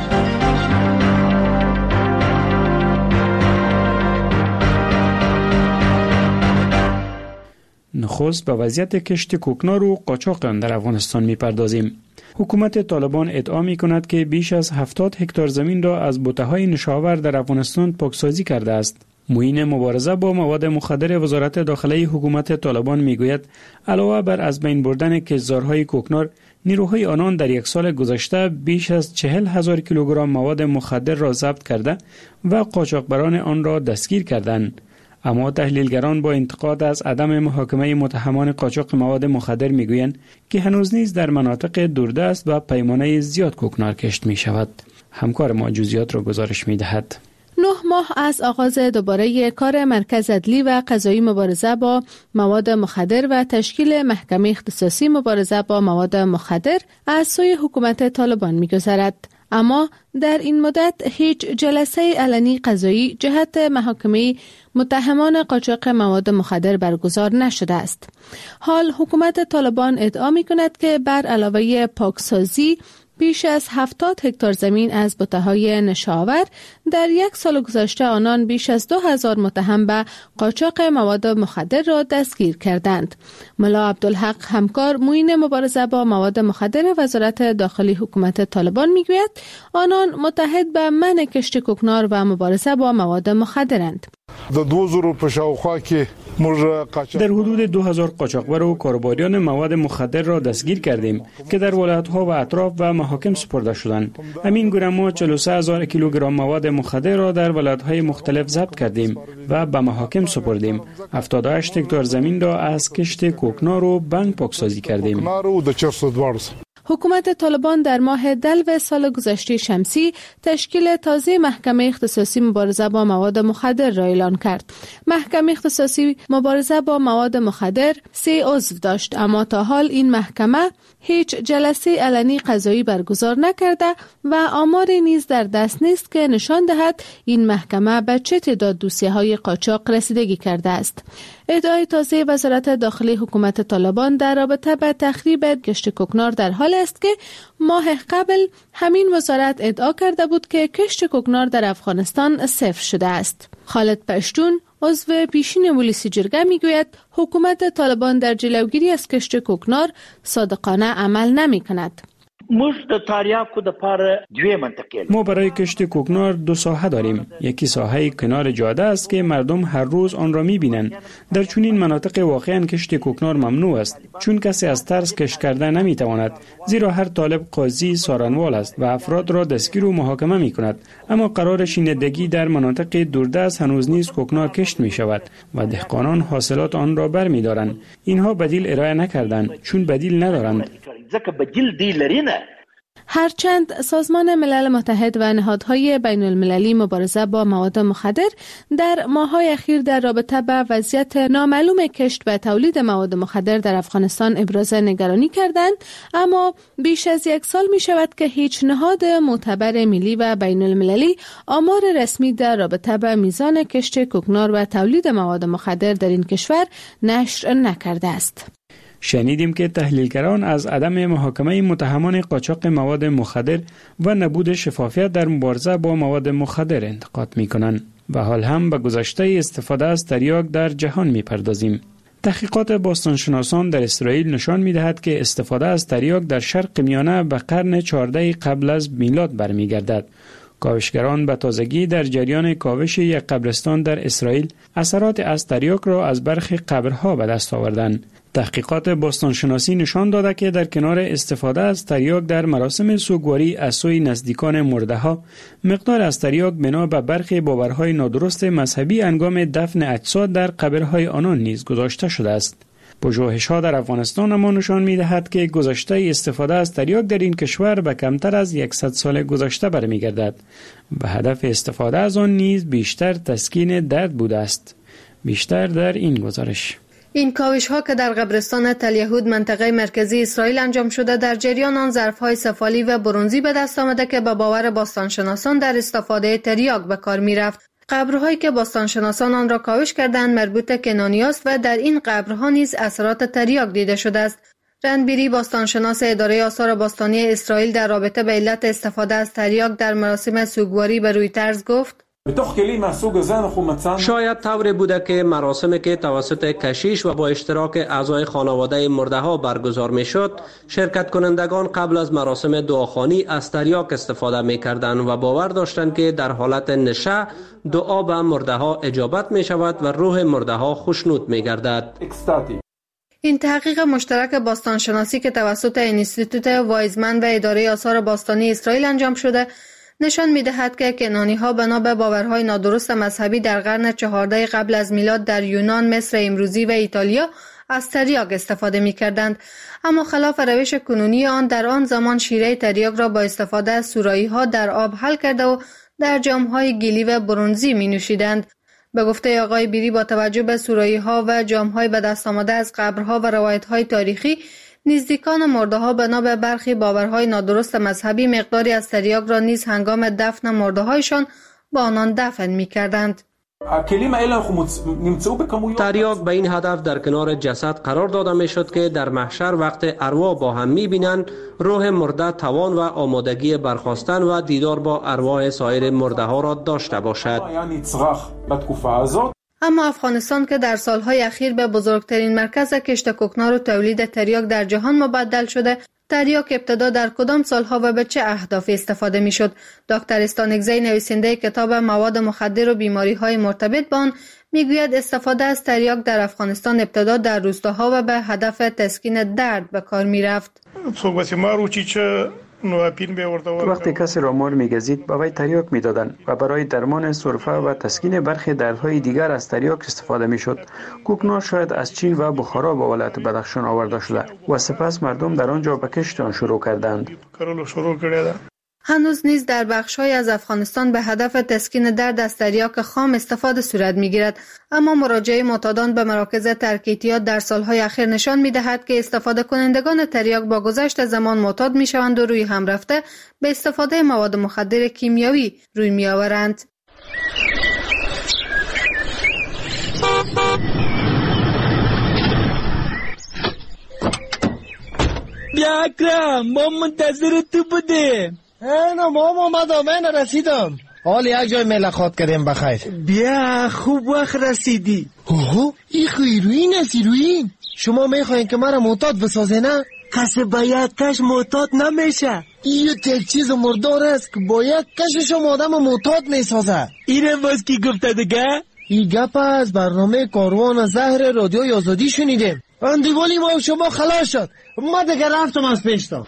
نخست به وضعیت کشت کوکنار و قاچاق آن در افغانستان میپردازیم. حکومت طالبان ادعا می کند که بیش از هفتاد هکتار زمین را از بوته‌های نشاور در افغانستان پاکسازی کرده است. معین مبارزه با مواد مخدر وزارت داخلی حکومت طالبان می گوید علاوه بر از بین بردن کشتزارهای کوکنار، نیروهای آنان در یک سال گذشته بیش از چهل هزار کیلوگرم مواد مخدر را ضبط کرده و قاچاقبران آن را دستگیر کردند. اما تحلیلگران با انتقاد از عدم محاکمه متهمان قاچاق مواد مخدر میگویند که هنوز نیز در مناطق دوردست و پیمانه زیاد کوکنار کشت می شود. همکار ما جزئیات را گزارش می دهد. نه ماه از آغاز دوباره کار مرکز عدلی و قضایی مبارزه با مواد مخدر و تشکیل محکمه اختصاصی مبارزه با مواد مخدر از سوی حکومت طالبان می گذرد. اما در این مدت هیچ جلسه علنی قضایی جهت محاکمه متهمان قاچاق مواد مخدر برگزار نشده است. حال حکومت طالبان ادعا می کند که بر علاوه پاکسازی بیش از هفتاد هکتار زمین از بته‌های نشاور. در یک سال گذشته آنان بیش از دو هزار متهم به قاچاق مواد مخدر را دستگیر کردند. ملا عبدالحق همکار معین مبارزه با مواد مخدر وزارت داخلی حکومت طالبان میگوید آنان متحد به منع کشت کوکنار و مبارزه با مواد مخدرند. در حدود دو هزار قاچاقبر و کاروباریان مواد مخدر را دستگیر کردیم که در ولایت‌ها و اطراف و محاکم سپرده شدند. همین گونه ما چهل و سه هزار کیلوگرم مواد مخدر را در ولایت‌های مختلف ضبط کردیم و به محاکم سپردیم. هفتاد و هشت هکتار زمین را از کشت کوکنار و بنگ پاکسازی کردیم. حکومت طالبان در ماه دلو سال گذشته شمسی تشکیل تازه محکمه اختصاصی مبارزه با مواد مخدر را اعلان کرد. محکمه اختصاصی مبارزه با مواد مخدر سه عضو داشت، اما تا حال این محکمه هیچ جلسه علنی قضایی برگزار نکرده و آماری نیز در دست نیست که نشان دهد این محکمه به چه تعداد دوسیه‌های قاچاق رسیدگی کرده است. ادعای تازه وزارت داخلی حکومت طالبان در رابطه با تخریب کشت کوکنار در حال است که ماه قبل همین وزارت ادعا کرده بود که کشت کوکنار در افغانستان صفر شده است. خالد پشتون عضو پیشین ولسی جرگه میگوید حکومت طالبان در جلوگیری از کشت کوکنار صادقانه عمل نمی کند. ما برای کشت کوکنار دو ساحه داریم. یکی ساحه کنار جاده است که مردم هر روز آن را می‌بینند. در چنین مناطق واقعا کشت کوکنار ممنوع است، چون کسی از ترس کشت کردن نمی‌تواند، زیرا هر طالب قاضی سارنوال است و افراد را دستگیر و محاکمه می‌کند. اما قرار شیندگی در مناطق دوردست هنوز نیز کوکنار کشت می‌شود و دهقانان حاصلات آن را برمی‌دارند. اینها بدیل ارائه نکردند چون بدیل ندارند. هرچند سازمان ملل متحد و نهادهای بین المللی مبارزه با مواد مخدر در ماه‌های اخیر در رابطه با وضعیت نامعلوم کشت و تولید مواد مخدر در افغانستان ابراز نگرانی کردند، اما بیش از یک سال می شود که هیچ نهاد معتبر ملی و بین المللی آمار رسمی در رابطه با میزان کشت کوکنار و تولید مواد مخدر در این کشور نشر نکرده است. شنیدیم که تحلیلگران از عدم محاکمه متهمان قاچاق مواد مخدر و نبود شفافیت در مبارزه با مواد مخدر انتقاد می‌کنند و حال هم به گذشته استفاده از تریاک در جهان می‌پردازیم. تحقیقات باستانشناسان در اسرائیل نشان می‌دهد که استفاده از تریاک در شرق میانه به قرن چهاردهم قبل از میلاد برمیگردد. کاوشگران به تازگی در جریان کاوش یک قبرستان در اسرائیل اثرات از تریاک را از برخی قبرها به دست آوردند. تحقیقات باستانشناسی نشان داده که در کنار استفاده از تریاک در مراسم سوگواری از سوی نزدیکان مرده‌ها، مقدار از تریاک بنا به برخی باورهای نادرست مذهبی هنگام دفن اجساد در قبرهای آنان نیز گذاشته شده است. پژوهش‌ها در افغانستان اما نشان می‌دهد که گذشته استفاده از تریاک در این کشور به کمتر از صد سال گذشته برمیگردد و هدف استفاده از آن نیز بیشتر تسکین درد بوده است. بیشتر در این گزارش. این کاوش ها که در قبرستان تل یهود منطقه مرکزی اسرائیل انجام شده، در جریان آن ظرف های سفالی و برنزی به دست آمده که به باور باستانشناسان در استفاده تریاک به کار می رفت. قبرهایی که باستانشناسان آن را کاوش کردند مربوط کنانی است و در این قبرها نیز اثرات تریاک دیده شده است. رندبیری باستانشناس اداره آثار باستانی اسرائیل در رابطه به علت استفاده از تریاک در مراسم سوگواری به رویترز گفت: شاید طوری بوده که مراسمی که توسط کشیش و با اشتراک اعضای خانواده مرده ها برگزار می شد، شرکت کنندگان قبل از مراسم دعاخوانی از تریاک استفاده می کردند و باور داشتند که در حالت نشه دعا به مرده ها اجابت می شود و روح مرده ها خوشنود می گردد. این تحقیق مشترک باستانشناسی که توسط اینستیتوت وایزمن و اداره آثار باستانی اسرائیل انجام شده نشان می‌دهد که کنانی‌ها بنا به باورهای نادرست مذهبی در قرن چهاردهم قبل از میلاد در یونان، مصر امروزی و ایتالیا از تریاک استفاده می‌کردند، اما خلاف روش کنونی آن در آن زمان شیره تریاک را با استفاده از سورایی‌ها در آب حل کرده و در جام‌های گیلی و برنزی می‌نوشیدند. به گفته آقای بیری با توجه به سورایی‌ها و جام‌های به دست آمده از قبرها و روایت‌های تاریخی، نزدیکان مرده‌ها بنا به برخی باورهای نادرست مذهبی مقداری از تریاک را نیز هنگام دفن مرده‌هایشان با آنان دفن می‌کردند. تریاک به این هدف در کنار جسد قرار داده می شد که در محشر وقت ارواح با هم می بینند روح مرده توان و آمادگی برخاستن و دیدار با ارواح سایر مرده ها را داشته باشد. اما افغانستان که در سالهای اخیر به بزرگترین مرکز کشت کوکنار و تولید تریاک در جهان مبدل شده، تریاک ابتدا در کدام سالها و به چه اهدافی استفاده می شد؟ دکتر استانگزی نویسنده کتاب مواد مخدر و بیماری های مرتبط با آن می گوید استفاده از تریاک در افغانستان ابتدا در روستاها و به هدف تسکین درد به کار می رفت. وقتی کسی را مار می‌گزید به وی تریاک می‌دادند و برای درمان سرفه و تسکین برخی دردهای دیگر از تریاک استفاده می‌شد. کوکنار شاید از چین و بخارا به ولایت بدخشان آورده شده و سپس مردم در آنجا به کشت آن شروع کردند. هنوز نیز در بخش‌های از افغانستان به هدف تسکین درد از تریاک خام استفاده صورت می‌گیرد، اما مراجعه معتادان به مراکز ترکیتیات در سالهای اخیر نشان می‌دهد که استفاده کنندگان تریاک با گذشت زمان معتاد می‌شوند و روی هم رفته به استفاده مواد مخدر کیمیایی روی می‌آورند. بیا اکرم، ما منتظر تو بودیم. اینا ماما اومدم، من رسیدم. حال یک جای ملاقات کردیم بخیر. بیا خوب وقت رسیدی. اوه این هیروین است هیروین. شما میخواین که مرا معتاد بسازه نه؟ کسی با یک کش معتاد نمیشه. این یک چیز مردار است که با یک کش شما آدم معتاد میسازه. اینم باز کی گفته دیگه؟ این گپ از برنامه کاروان زهر رادیوی آزادی شنیدیم. اندیوالی ما شما خلاص شد. ما دیگه رفتم از پیشتا.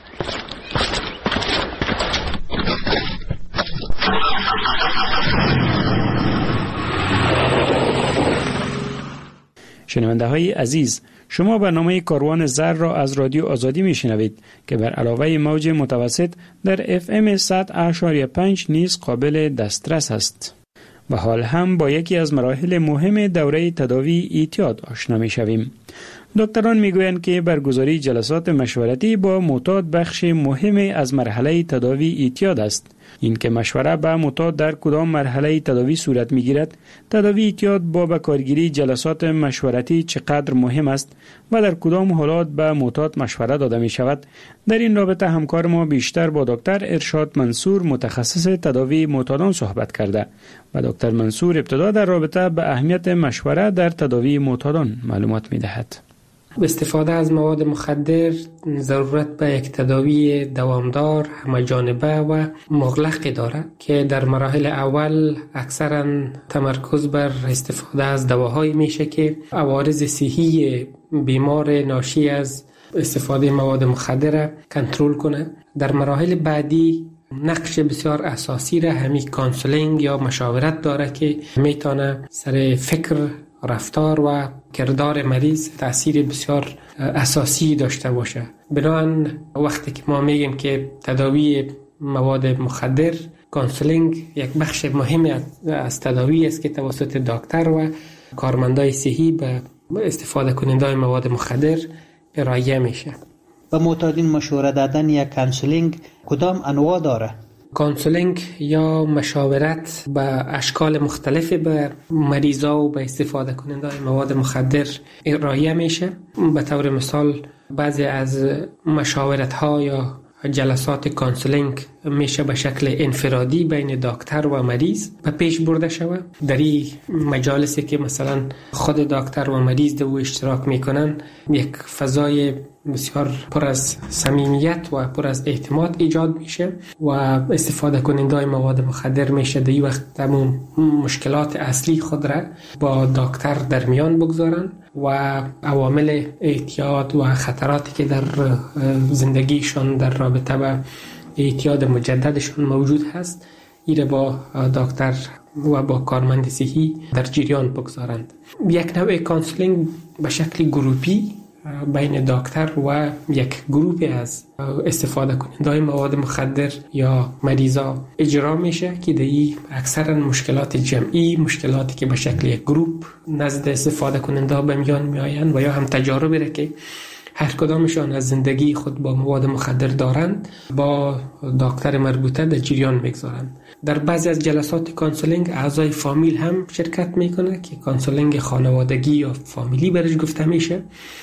شنونده های عزیز، شما برنامه کاروان زر را از رادیو آزادی می شنوید که بر علاوه موج متوسط در اف ام صد و پنج نیز قابل دسترس است. و حال هم با یکی از مراحل مهم دوره تداوی اعتیاد آشنا می شویم. دکتران می گویند که برگزاری جلسات مشورتی با معتاد بخش مهم از مرحله تداوی اعتیاد است. این که مشوره با معتاد در کدام مرحله تداوی صورت می گیرد، تداوی اعتیاد با بکارگیری جلسات مشورتی چقدر مهم است و در کدام حالات به معتاد مشوره داده می شود. در این رابطه همکار ما بیشتر با دکتر ارشاد منصور متخصص تداوی معتادان صحبت کرده و دکتر منصور ابتدا در رابطه به اهمیت مشوره در تداوی معتادان معلومات می دهد. استفاده از مواد مخدر ضرورت به یک تداوی دوامدار، همه‌جانبه و مغلق دارد که در مراحل اول اکثرا تمرکز بر استفاده از دواهایی میشه که عوارض صحی بیمار ناشی از استفاده مواد مخدر کنترل کنه. در مراحل بعدی نقش بسیار اساسی را همین کانسولینگ یا مشاورت داره که میتونه سر فکر، رفتار و کردار مریض تأثیر بسیار اساسی داشته باشه. بنابراین وقتی که ما میگیم که تداوی مواد مخدر، کانسولینگ یک بخش مهمی از تداوی است که توسط دکتر و کارمندای صحی به استفاده کنندگان مواد مخدر ارائه میشه. به معتادین مشوره دادن یا کانسولینگ کدام انواع داره؟ کانسولینگ یا مشاورت به اشکال مختلفی به مریضا و به استفاده کننده مواد مخدر ارائه میشه. به طور مثال بعضی از مشاورت ها یا جلسات کانسولینگ میشه به شکل انفرادی بین دکتر و مریض به پیش برده شود. در این مجالسی که مثلا خود دکتر و مریض دو اشتراک میکنن، یک فضای بسیار پر از صمیمیت و پر از اعتماد ایجاد میشه و استفاده کننده مواد مخدر میشه در این وقت تمام مشکلات اصلی خود را با دکتر در میان بگذارن و عوامل اعتیاد و خطراتی که در زندگیشان در رابطه با اعتیاد مجددشون موجود هست ایره با دکتر و با کارمند صحی در جریان بگذارند. یک نوع کانسولینگ به شکل گروپی بین دکتر و یک گروپ از استفاده کننده مواد مخدر یا مریضا اجرا میشه که دی اکثرا مشکلات جمعی، مشکلاتی که به شکل یک گروپ نزد استفاده کننده به میان میآیند و یا هم تجاربی را که هر کدامشان از زندگی خود با مواد مخدر دارند با دکتر مربوطه در جریان میگذارند. در بعضی از جلسات کانسولینگ اعضای فامیل هم شرکت میکنه که کانسولینگ خانوادگی یا فامیلی برش گفته میشه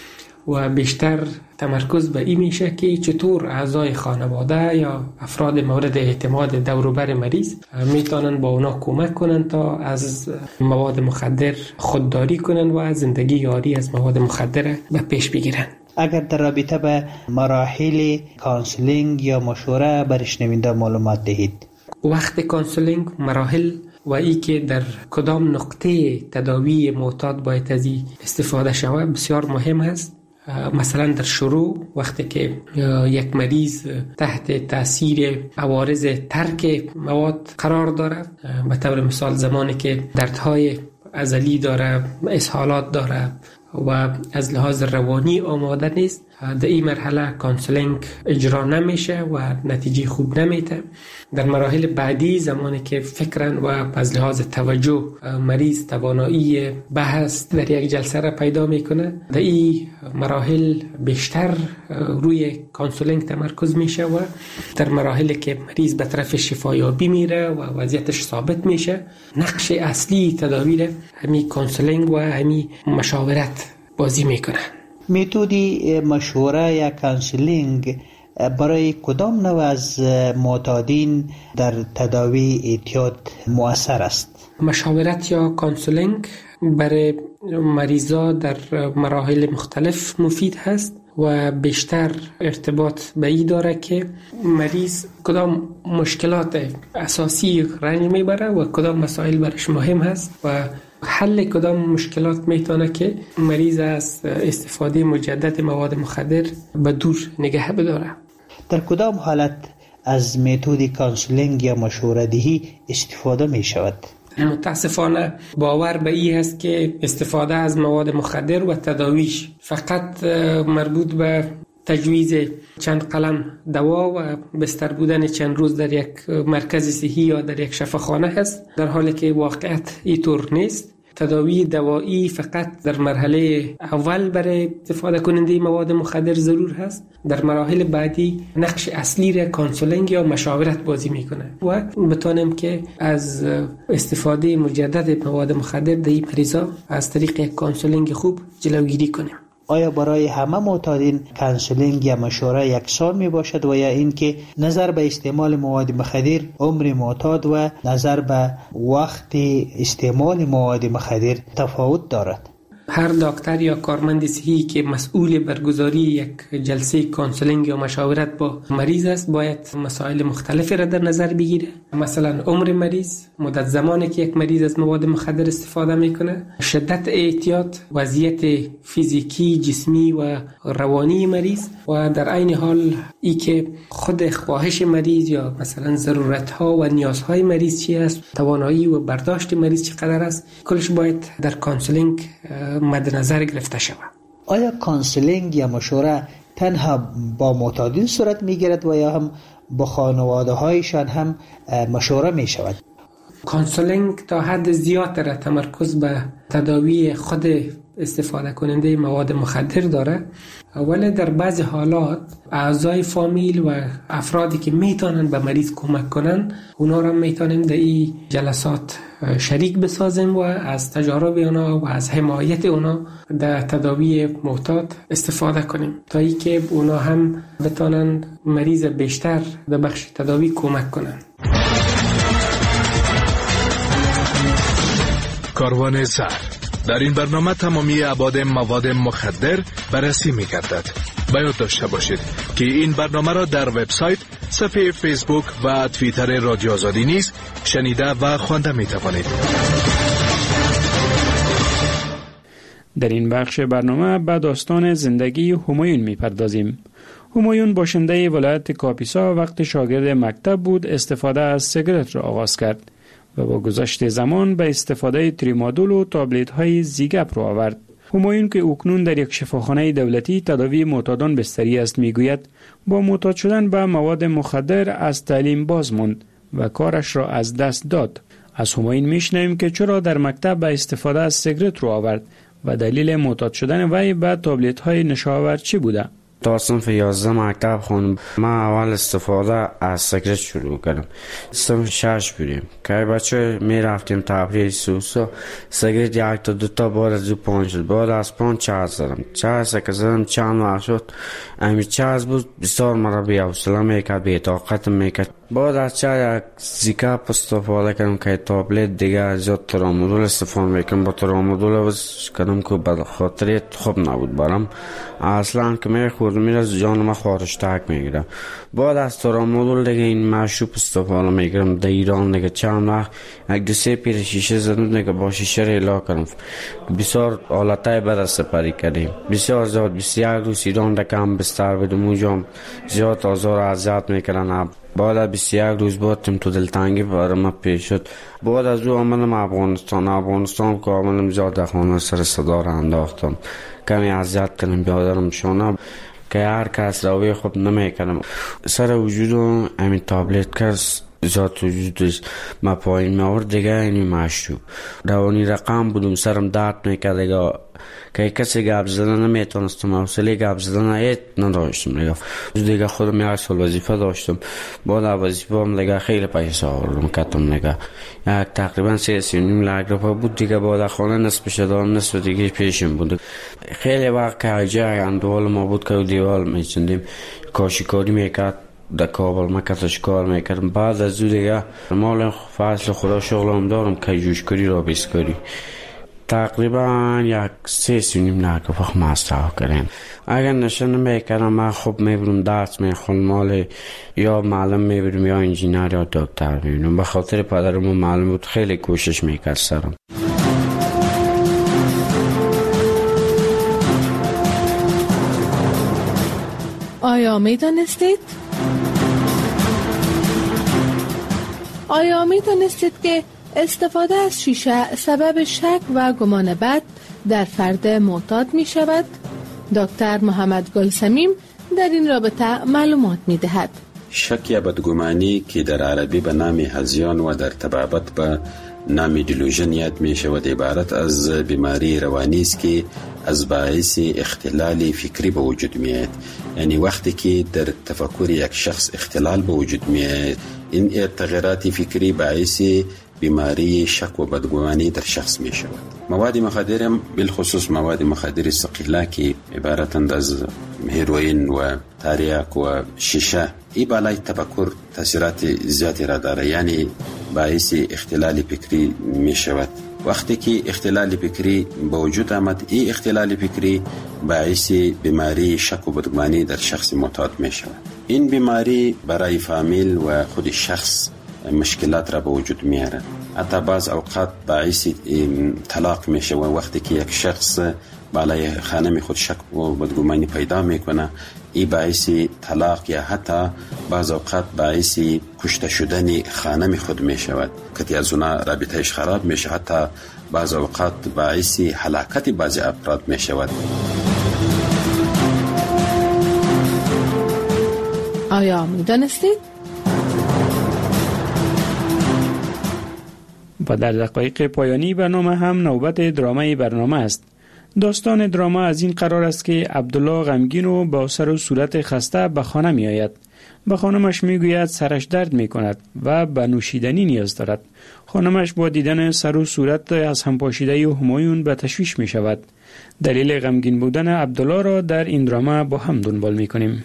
و بیشتر تمرکز به این میشه که چطور اعضای خانواده یا افراد مورد اعتماد دور و بر مریض میتونن با اونا کمک کنن تا از مواد مخدر خودداری کنن و زندگی یاری از مواد مخدر به پیش بگیرن. اگر در رابطه به مراحل کانسولینگ یا مشوره بر شنونده معلومات دهید. وقت کانسولینگ، مراحل و ای که در کدام نقطه تداوی معتاد باید از استفاده شود بسیار مهم است. مثلا در شروع وقتی که یک مریض تحت تاثیر عوارض ترک مواد قرار داره، به طور مثال زمانی که دردهای عضلی داره، اسهالات داره و از لحاظ روانی آماده نیست، در این مرحله کانسولینگ اجرا نمیشه و نتیجه خوب نمیده. در مراحل بعدی زمانی که فکرن و از لحاظ توجه مریض توانایی بحث در یک جلسه را پیدا میکنه، در این مراحل بیشتر روی کانسولینگ تمرکز میشه و در مراحلی که مریض به طرف شفایابی میره و وضعیتش ثابت میشه، نقش اصلی تداوی همین کانسولینگ و همین مشاورت بازی میکنه. متدی مشوره یا کانسولینگ برای کدام نوع از معتادین در تداوی اعتیاد مؤثر است؟ مشاورت یا کانسولینگ برای مریضا در مراحل مختلف مفید هست و بیشتر ارتباط به این داره که مریض کدام مشکلات اساسی رنج میبره و کدام مسائل برش مهم هست و حل کدام مشکلات میتونه که مریض از استفاده مجدد مواد مخدر به دور نگه بداره. در کدام حالت از متد کانسولینگ یا مشوره دهی استفاده می شود؟ متاسفانه باور به این هست که استفاده از مواد مخدر و تداویش فقط مربوط به تجویز چند قلم دوا و بستر بودن چند روز در یک مرکز صحی یا در یک شفاخانه هست، در حالی که واقعیت اینطور نیست. تداوی دوایی فقط در مرحله اول برای استفاده کننده مواد مخدر ضرور هست. در مراحل بعدی نقش اصلی را کانسولینگ یا مشاورت بازی میکنه و بتانیم که از استفاده مجدد مواد مخدر در این مریضا از طریق کانسولینگ خوب جلوگیری کنیم. آیا برای همه معتادین کانسولینگ یا مشوره یکسان می باشد و یا اینکه نظر به استعمال مواد مخدر، عمر معتاد و نظر به وقت استعمال مواد مخدر تفاوت دارد؟ هر دکتر یا کارمند صحی که مسئول برگزاری یک جلسه کانسولینگ یا مشاورت با مریض است باید مسائل مختلفی را در نظر بگیره. مثلا عمر مریض، مدت زمانی که یک مریض از مواد مخدر استفاده میکنه، شدت اعتیاد، وضعیت فیزیکی، جسمی و روانی مریض و در عین حال ای که خود خواهش مریض یا مثلا ضرورت ها و نیازهای مریض چی است، توانایی و برداشت مریض چقدر است، کلش باید در کانسولینگ مد نظر گرفته شود. آیا کانسولینگ یا مشوره تنها با معتادین صورت میگیرد و یا هم با خانواده هایشان هم مشوره می شود؟ کانسولینگ تا حد زیاد را تمرکز به تداوی خود استفاده کننده مواد مخدر داره، ولی در بعض حالات اعضای فامیل و افرادی که میتونن به مریض کمک کنن اونا را میتونیم در این جلسات شریک بسازیم و از تجارب اونا و از حمایت اونا در تداوی معتاد استفاده کنیم تا ای که اونا هم بتونن مریض بیشتر در بخش تداوی کمک کنن. کاروان زهر در این برنامه تمامی ابعاد مواد مخدر بررسی می‌گردد. باید داشته باشید که این برنامه را در وبسایت، صفحه فیسبوک و توییتر رادیو آزادی نیز شنیده و خوانده می‌توانید. در این بخش برنامه به داستان زندگی همایون می‌پردازیم. همایون باشنده ولایت کاپیسا وقتی شاگرد مکتب بود استفاده از سیگارت را آغاز کرد و با گذشت زمان به استفاده تریمادول و تابلت های زیگپ رو آورد. همایون که اکنون در یک شفاخانه دولتی تداوی معتادان بستری است میگوید با معتاد شدن به مواد مخدر از تعلیم باز ماند و کارش را از دست داد. از همایون میشنویم که چرا در مکتب به استفاده از سیگارت رو آورد و دلیل معتاد شدن وی به تابلت های نشاور چی بوده؟ تا صنف یازده مکتب خوندم. من اول استفاده از سیگرت شروع کردم. صنف شش بودیم که بچه می رفتیم تفریح سوسو، سیگرت یک تا دو تا بعد از دو پنج شد، بعد از پنج چهار زدم، چهار که زدم چند وقت شد امی چهار بود بسیار مرا بی حوصله میکرد، بی طاقت میکرد. بعد از چهار یک زیکاپ استفاده کردم که تابلت دیگه زیاد ترامادول استفاده میکنم. با ترامادول وز کردم که به خاطر خوب نبود برام، اصلا که میخورد میره جان ما خارشتک میگیرم. بعد از ترامادول دیگه این مشروب استفاده میگیرم. در ایران دیگه چند وقت یک دو سه پیر شیشه زدم دیگه با شیشه ریلا کردم. بسیار حالتای بد سپری کردیم، بسیار زیاد. بسیار روز ایران دیگه هم بستر بدم اونجا زیاد آزار اذیت میکردن. بعد از بیست و یک روز بودم تو دلتنگی برای ما پیش شد. بعد از او آمدم افغانستان. افغانستان که آمدم زیاد در خانه سر صدا را انداختم، کمی اذیت کردم بیادرم شانه که هر کس روی خوب نمیکنم. سر وجودم همین تابلت کس زیاد وجودش ما پایین می آورد دیگه. اینی مشروب روانی رقم بودم، سرم درد میکرد دیگه که کسی گپ زدن نمیتونستم، حوصله گپ زدن ایت نداشتم دیگه. دیگه خودم یک سال وظیفه داشتم. بعد از وظیفه هم دیگه خیلی پیسه آوردم کردم دیگه، یک تقریبا سه سی نیم لاک روپیه بود دیگه. بعد خانه نصفش دادم، نصف دیگه پیشم بود. خیلی وقت که جای اندوال ما بود که دیوال میچندیم کاشیکاری میکرد در کابل، ما کتش کار میکردم. بعد از او دیگه مال فصل خدا شغلم دارم که جوشکاری را بیسکاری تقریبا یک سه سینیم نکه فقط مصرف کردیم. اگر نشن میکردم من خوب میبرم درس میخونم، مال یا معلم میبرم یا انجینر یا دکتر میبرم. به خاطر پدرم و معلم بود خیلی کوشش میکرد سرم. آیا میدانستید؟ آیا میدانستید که استفاده از شیشه سبب شک و گمان بد در فرد معتاد می شود؟ دکتر محمد گلسمیم در این رابطه معلومات می دهد. شک یا بدگمانی که در عربی به نام هذیان و در طبابت به نام دیلوژن یاد می شود عبارت از بیماری روانی است که از باعث اختلال فکری به وجود می آید. یعنی وقتی که در تفکر یک شخص اختلال به وجود می آید، این تغییرات فکری باعث بیماری شک و بدگمانی در شخص می شود. مواد مخدر هم بالخصوص مواد مخدر ثقیله که عبارتند از هیروئین و تریاک و شیشه، این بالای تفکر تاثیرات زیادی را داره، یعنی باعث اختلال فکری می شود. وقتی که اختلال فکری به وجود آمد، این اختلال فکری باعث بیماری شک و بدگمانی در شخص معتاد می شود. این بیماری برای فامیل و خود شخص مشکلات را به وجود میاره. حتی بعض اوقات باعث طلاق میشه و وقتی که یک شخص بالای خانم خود شک و بدگمانی پیدا میکنه، این باعث طلاق یا حتی بعض اوقات باعث کشته شدن خانم خود میشود که از اونها رابطهش خراب میشه، حتی بعض اوقات باعث هلاکت بعضی افراد میشود. آیا میدانستید؟ و در دقایق پایانی برنامه هم نوبت درامای برنامه است. داستان دراما از این قرار است که عبدالله غمگین و با سر و صورت خسته به خانه می آید. به خانمش می گوید سرش درد می کند و به نوشیدنی نیاز دارد. خانمش با دیدن سر و صورت از هم پاشیده همایون به تشویش می شود. دلیل غمگین بودن عبدالله را در این دراما با هم دنبال می کنیم.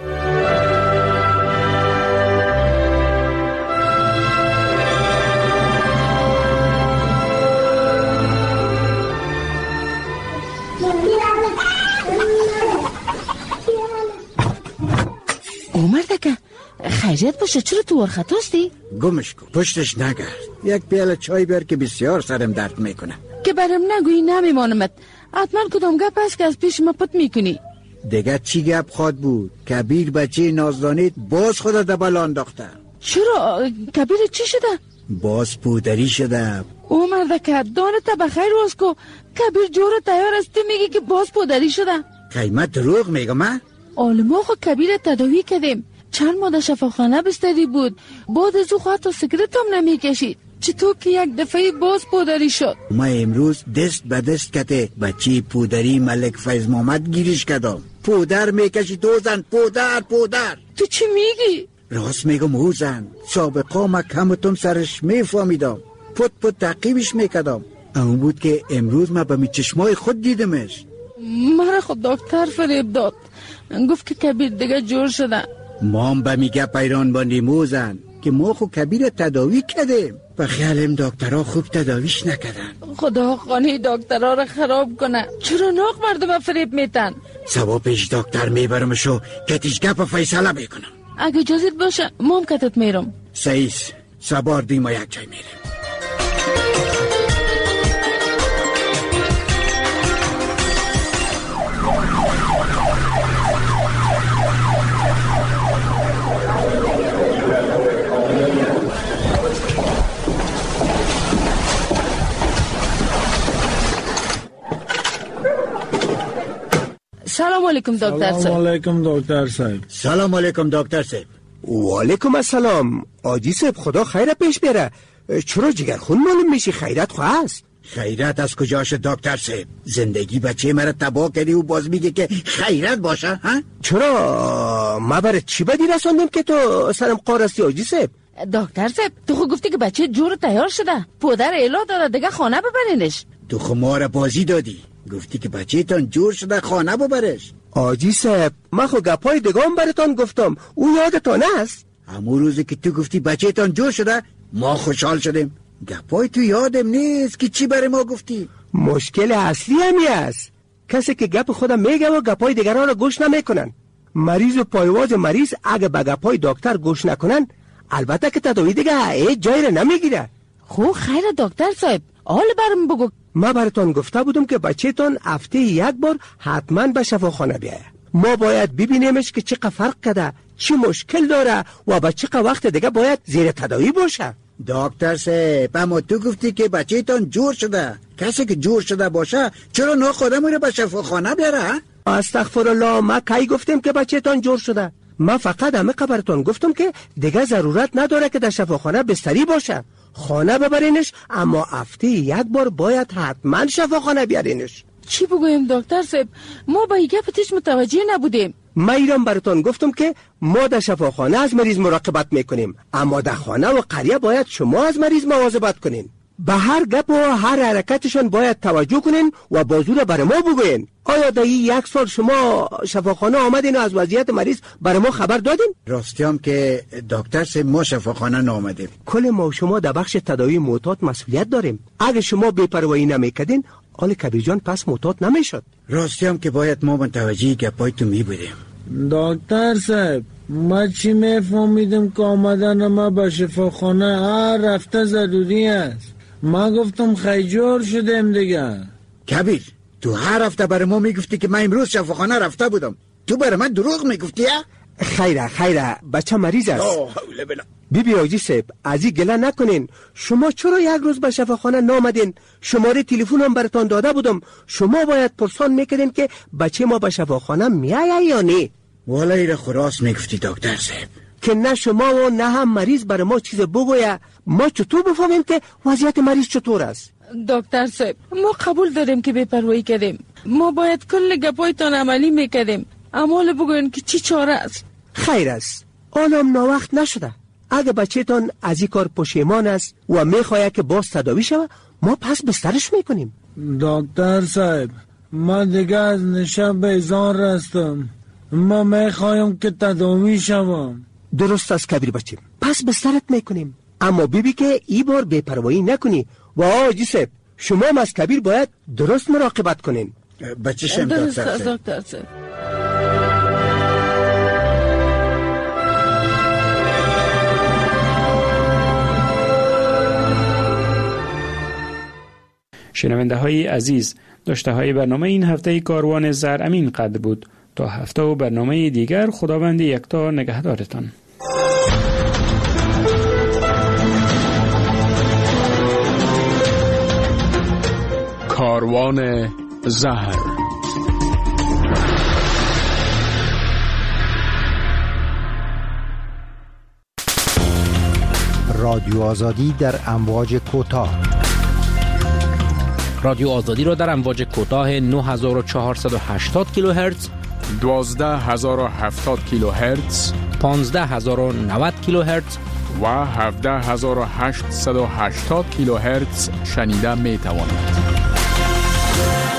مرتکه خیریت باشه، چرا تو ورخطاستی؟ گمش کن، پشتش نگرد. یک پیاله چای بیار که بسیار سرم درد میکنه. که برم نگویی نمیمانمت. حتما کدام گپ است که از پیش ما پت میکنی. دیگه چی گپ خواد بود؟ کبیر بچه نازدانید باز خدا دبل انداخته. چرا؟ کبیر چی شده؟ باز پودری شده. او مرتکه دانت بخیر واس کو. کبیر جور تیار است، میگی که باز پودری شده. قیمت دروغ میگم من؟ آلما خو کبیر تداوی کردیم، چند ماه در شفاخانه بستری بود، بعد از او خواهد تا سیگرت هم نمی کشید. چطور که یک دفعه باز پودری شد؟ ما امروز دست به دست کته بچه پودری ملک فیض محمد گیرش کدام. پودر میکشی تو زن، پودر پودر. تو چی میگی؟ راست میگم او زن، سابقا ما کمتون سرش میفهمیدم، پت پت تعقیبش میکدم. اون بود که امروز ما به می چشمای خود دیدمش. مرا خود دکتر فریب داد، گفت که کبیر دیگه جور شده. ما هم به میگه پیران باندیم او زن که ما خود کبیر تداوی کردیم. به خیالم دکترها خوب تداویش نکردن. خدا خانه دکترها را خراب کنه. چرا ناق مردم فریب میتن؟ سبا پیش دکتر میبرمشو که تیش گپ فیصله بکنم. اگه اجازت باشه ما هم کتت میرم. سعیس سبار دیم و یک جای میریم. سلام علیکم دکتر صاحب. سلام علیکم دکتر صاحب. سلام علیکم دکتر صاحب. و علیکم السلام. آجی صاحب خدا خیر پیش بره. چرا جگر خون معلوم میشی؟ خیرت خواه است؟ خیرت از کجاش دکتر صاحب؟ زندگی بچه مرا تباه کردی و باز میگه که خیرت باشه ها؟ چرا ما برای چی بدی رساندم که تو سرم قارستی آجی صاحب؟ دکتر صاحب تو خود گفتی که بچه جور تیار شده، پدر اعلان داده دیگه خانه ببرینش. تو خمار بازی دادی، گفتی که بچه تان جور شده خانه ببرش. آجی صاحب من خود گپای دگام براتان گفتم، او یادتان است؟ همون روزی که تو گفتی بچه تان جور شده ما خوشحال شدیم. گپای تو یادم نیست که چی برای ما گفتی. مشکل اصلی همی است، کسی که گپ خودم میگه و گپای دیگران را گوش نمیکنن. مریض و پایواز مریض اگه به گپای دکتر گوش نکنن البته که تداوی دیگه هیچ جایی را نمیگیره. خب خیر دکتر صاحب حال برم بگو. ما براتون گفته بودم که بچه تان هفته یک بار حتما به شفاخانه بیایه. ما باید ببینیمش که چقدر فرق کرده، چی مشکل داره و به چقدر وقت دیگه باید زیر تداوی باشه. دکتر صاحب اما تو گفتی که بچه تان جور شده. کسی که جور شده باشه چرا نه خودمون رو به شفاخانه بیاره؟ استغفرالله، ما کی گفتیم که بچه تان جور شده؟ ما فقط همه خبرتون گفتم که دیگه ضرورت نداره که در شفاخانه بستری باشه. خانه ببرینش، اما هفته یک بار باید حتما شفاخانه بیارینش. چی بگویم دکتر صاحب؟ ما با یک پتیش متوجه نبودیم. ما ایران براتون گفتم که ما در شفاخانه از مریض مراقبت میکنیم، اما در خانه و قریه باید شما از مریض مواظبت کنین. به هر گپ و هر حرکتشون باید توجه کنین و بازو را برای ما بگوین. آیا در یک سال شما شفاخانه آمدین و از وضعیت مریض برای ما خبر دادین؟ راستی هم که دکتر صاحب ما شفاخانه نامدیم. کل ما و شما در بخش تداوی معتاد مسئولیت داریم. اگه شما بی‌پروایی نمیکردین آل کبیر جان پس معتاد نمیشد. راستی هم که باید ما متوجه گپای تو می بودیم. دکتر صاحب ما چی میفهمیدم که آمدن ما به شفاخانه هر رفته ضروری است. ما گفتم خیجور شدیم دیگه. کبیر تو هر هفته برای ما میگفتی که من امروز شفاخانه رفته بودم، تو برای من دروغ میگفتی؟ خیره خیره بچه مریض است. بیبی آجی صاحب از این گله نکنین. شما چرا یک روز به شفاخانه نامدین؟ شماره تلفن هم براتون داده بودم، شما باید پرسان میکردین که بچه ما به شفاخانه میایه یا نه. والا ایره خراس میگفتی دکتر صاحب که نه شما و نه هم مریض برای ما چیز بگویه. ما چطور بفهمیم که وضعیت مریض چطور است؟ دکتر صاحب ما قبول داریم که بی‌پروایی کردیم، ما باید کل گپایتان عملی میکردیم، اما بگوین که چی چاره است. خیر است، آنم ناوقت نشده. اگه بچه تان از این کار پشیمان است و میخواهد که باز تداوی شود ما پس بسترش میکنیم. دکتر صاحب ما دیگه از نشه بیزار رستم، ما میخوایم که تداوی شوم. درست است کبیر بچه، پس بسترت میکنیم، اما بیبی که ای بار بی‌پروایی نکنی. و آجی صاحب شما هم از کبیر باید درست مراقبت کنین. بچه شم دکتر صاحب. شنونده های عزیز، داشته های برنامه این هفته کاروان زر امین قدر بود. تا هفته و برنامه دیگر خداوند یکتا نگهدارتان. کاروان زهر. رادیو آزادی در امواج کوتاه. رادیو آزادی را در امواج کوتاه نه هزار و چهارصد و هشتاد کیلوهرتز، دوازده هزار و هفتاد کیلوهرتز، پانزده هزار و نود کیلوهرتز و هفده هزار و هشتصد و هشتاد کیلوهرتز شنیده می توانید.